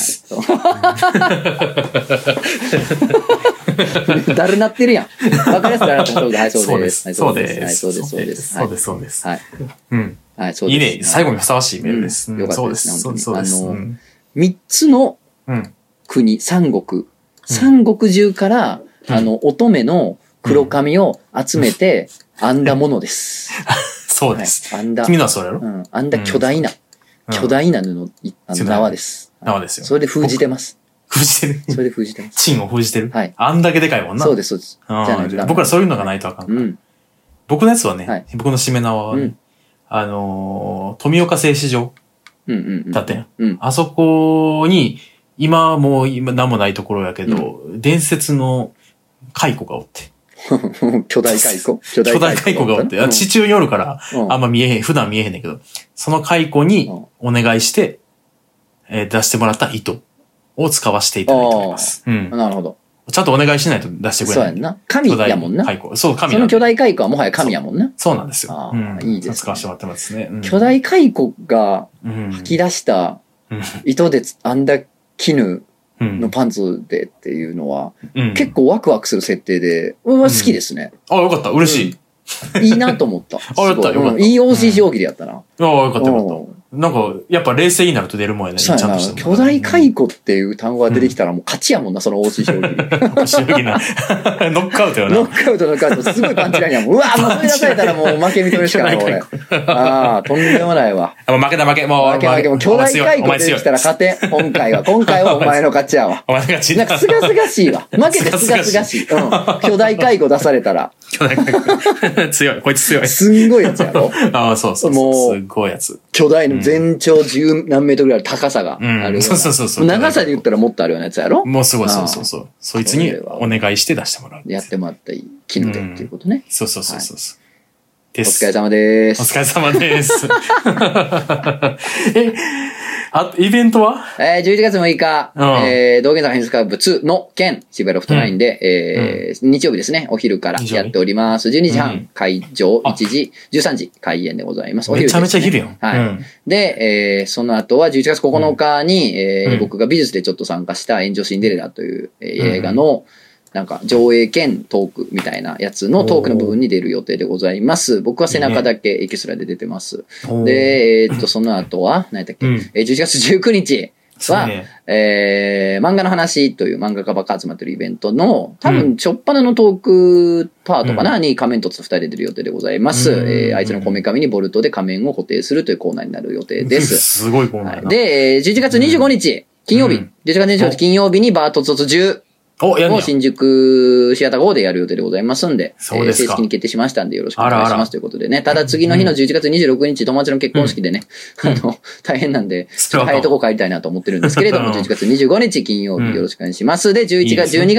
だるなってるやん。わかりやすくなったそうです。はい、 そうです。そうです。 はい、そうです。そうです。 そうです。そうです。 はい。 うん。 はい、そうです。 いいね。最後にふさわしいメールです。 よかったですね。 そうです。 3つの国、三国中から、乙女の黒髪を集めて編んだものです。 そうです。君のはそれやろ？ 編んだ巨大な布、縄です。 縄ですよ。 それで封じてます。 封じてる？ それで封じてます。 チンを封じてる？ はい。 あんだけでかいもんな。 そうです、そうです。じゃないと。 僕らそういうのがないとあかん。僕のやつはね、僕のしめ縄は、富岡製糸場だったやん。あそこに、今何もないところやけど、伝説の蚕がおって。 巨大蚕巨大蚕がおって。地中におるから、あんま普段見えへんねんけど、その蚕にお願いして、出してもらった糸を使わせていただいております。 なるほど。 ちゃんとお願いしないと出してくれない。 そうやんな。神やもんな。 そう、神その巨大蚕はもはや神やもんな。 そうなんですよ。 いいですね。 使わせてもらってますね。 巨大蚕が吐き出した糸で編んだ絹のパンツでっていうのは、結構ワクワクする設定で、好きですね。 あ、よかった。嬉しい。いいなと思った。 あ、よかった。 いい OC 定規でやったな。ああ、よかったよかった。なんか、やっぱ冷静になると出るもんやね。ちゃんとした。 巨大蚕っていう単語が出てきたらもう勝ちやもんな、その OC 将棋。 将棋な。ノックアウトよな。 ノックアウト。すごいパンチラインやもん。うわもうそれ出されたらもう負け認めるしかない、俺。ああ、とんでもないわ。 負け。もう巨大蚕出てきたら勝て。今回はお前の勝ちやわ。 お前の勝ち。 なんかすがすがしいわ。負けてすがすがしい。巨大蚕出されたら。 巨大蚕。強い。こいつ強い。 すんごいやつやろ。 ああ、そう。もう、すごいやつ。 巨大の全長10何メートルぐらいの高さがある。 そう。 長さで言ったらもっとあるようなやつやろ。 もうすごい、そう。そいつにお願いして出してもらう。 やってもらったらいい。絹でっていうことね。 そう。お疲れ様です。 お疲れ様です。イベントは 11月6日、道玄坂編成クラブ2の県、渋谷ロフト9で、日曜日ですね、お昼からやっております。12時半会場、1時、13時開演でございます。 めちゃめちゃ昼よ。 はい。で、その後は11月9日に、僕が美術でちょっと参加した炎上シンデレラという映画の、なんか上映兼トークみたいなやつのトークの部分に出る予定でございます。僕は背中だけエキストラで出てます。で、その後は、何だっけ、11月19日は、漫画の話という漫画家ばっか集まってるイベントの、多分、初っ端のトークパートかな、に仮面凸と2人で出る予定でございます。あいつのこめかみにボルトで仮面を固定するというコーナーになる予定です。 すごいコーナー。 で、11月25日、金曜日、11月25日金曜日にバートツツ10、新宿シアター号でやる予定でございますんで、正式に決定しましたんでよろしくお願いしますということでね。ただ次の日の11月26日、友達の結婚式でね、大変なんで、ちょっと早いとこ帰りたいなと思ってるんですけれども、11月25日金曜日よろしくお願いします。で、12月の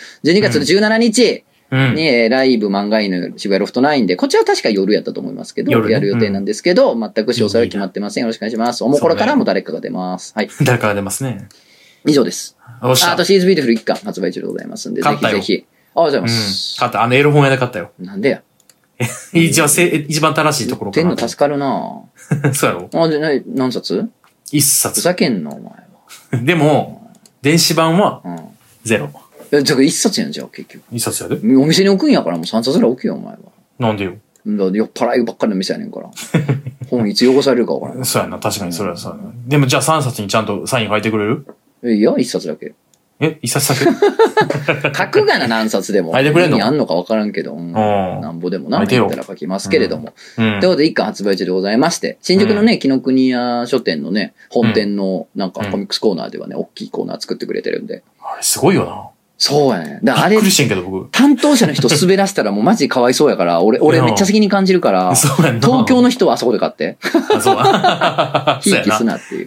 17日に、ライブ漫画犬渋谷ロフト9で、こちらは確か夜やったと思いますけど、やる予定なんですけど、全く詳細は決まってません。よろしくお願いします。おもころからも誰かが出ます。はい。 誰かが出ますね。 以上です。あとシーズビートフル1巻発売中でございますんで、ぜひぜひ。ありがとうございます。 買った。エロ本屋で買ったよ。 なんでや。 一番正しいところかな。売ってんの助かるなそうやろ。 何冊 ?1 冊。 ふざけんのお前は。でも、電子版は、ゼロ。 じゃあ1冊やんじゃあ結局。 1冊やで。 お店に置くんやからもう3冊ぐらい置くよお前は。 なんでよ。 酔っ払いばっかりの店やねんから。本いつ汚されるか分からん。 そうやな、確かにそれはそうやな。でもじゃあ3冊にちゃんとサイン書いてくれる？ いや、1冊だけ。 1冊だけ書くがな、何冊でも。 書いてくれんの？ あんのか分からんけど。なんぼでも何言ったら書きますけれども。ということで、1巻発売中でございまして、新宿のね、紀ノ国屋書店のね、本店のなんかコミックスコーナーではね、大きいコーナー作ってくれてるんで。 あれ、すごいよな。 そうやね。だからあれ、 担当者の人滑らせたらもうマジかわいそうやから、俺めっちゃ責任感じるから、東京の人はあそこで買って。そう。ひいきすなっていう。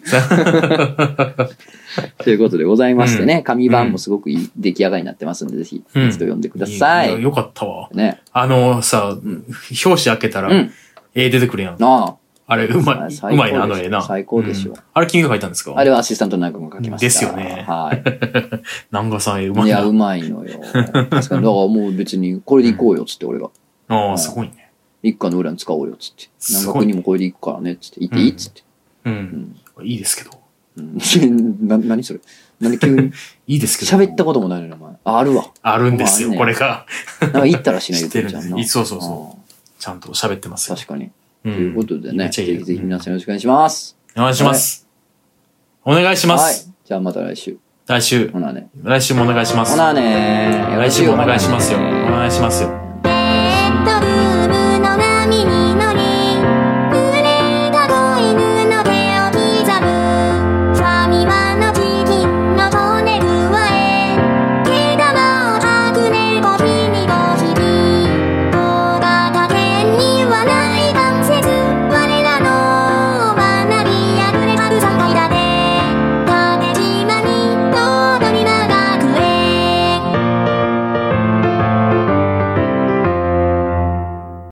ということでございましてね、紙版もすごくいい出来上がりになってますんで、ぜひ一度読んでください。 よかったわ。 ね。 さ、表紙開けたら、出てくるやん。あれ、うまいな、あの絵な。 最高でしょ。 あれ君が描いたんですか？ あれはアシスタントの中も描きました。 ですよね。 はい。 南賀さん絵うまいな。 いや、うまいのよ。確かに、だからもう別に、これで行こうよ、つって俺が。 ああ、すごいね。 一家の裏に使おうよ、つって。南学にもこれで行くからね、つって。行っていいっつって。 いいですけど。 何それ何急にいいですけど。 喋ったこともないのに、お前。あるわ。 あるんですよ、これが。 なんか行ったらしない言ってるじゃんな。 そうそうそう。ちゃんと喋ってますよ。 確かに。ということでね、ぜひぜひ皆さんよろしくお願いします。 お願いします。お願いします。 じゃあまた来週。 来週。 ほなね。 来週もお願いします。 ほなね。 来週もお願いしますよ。お願いしますよ。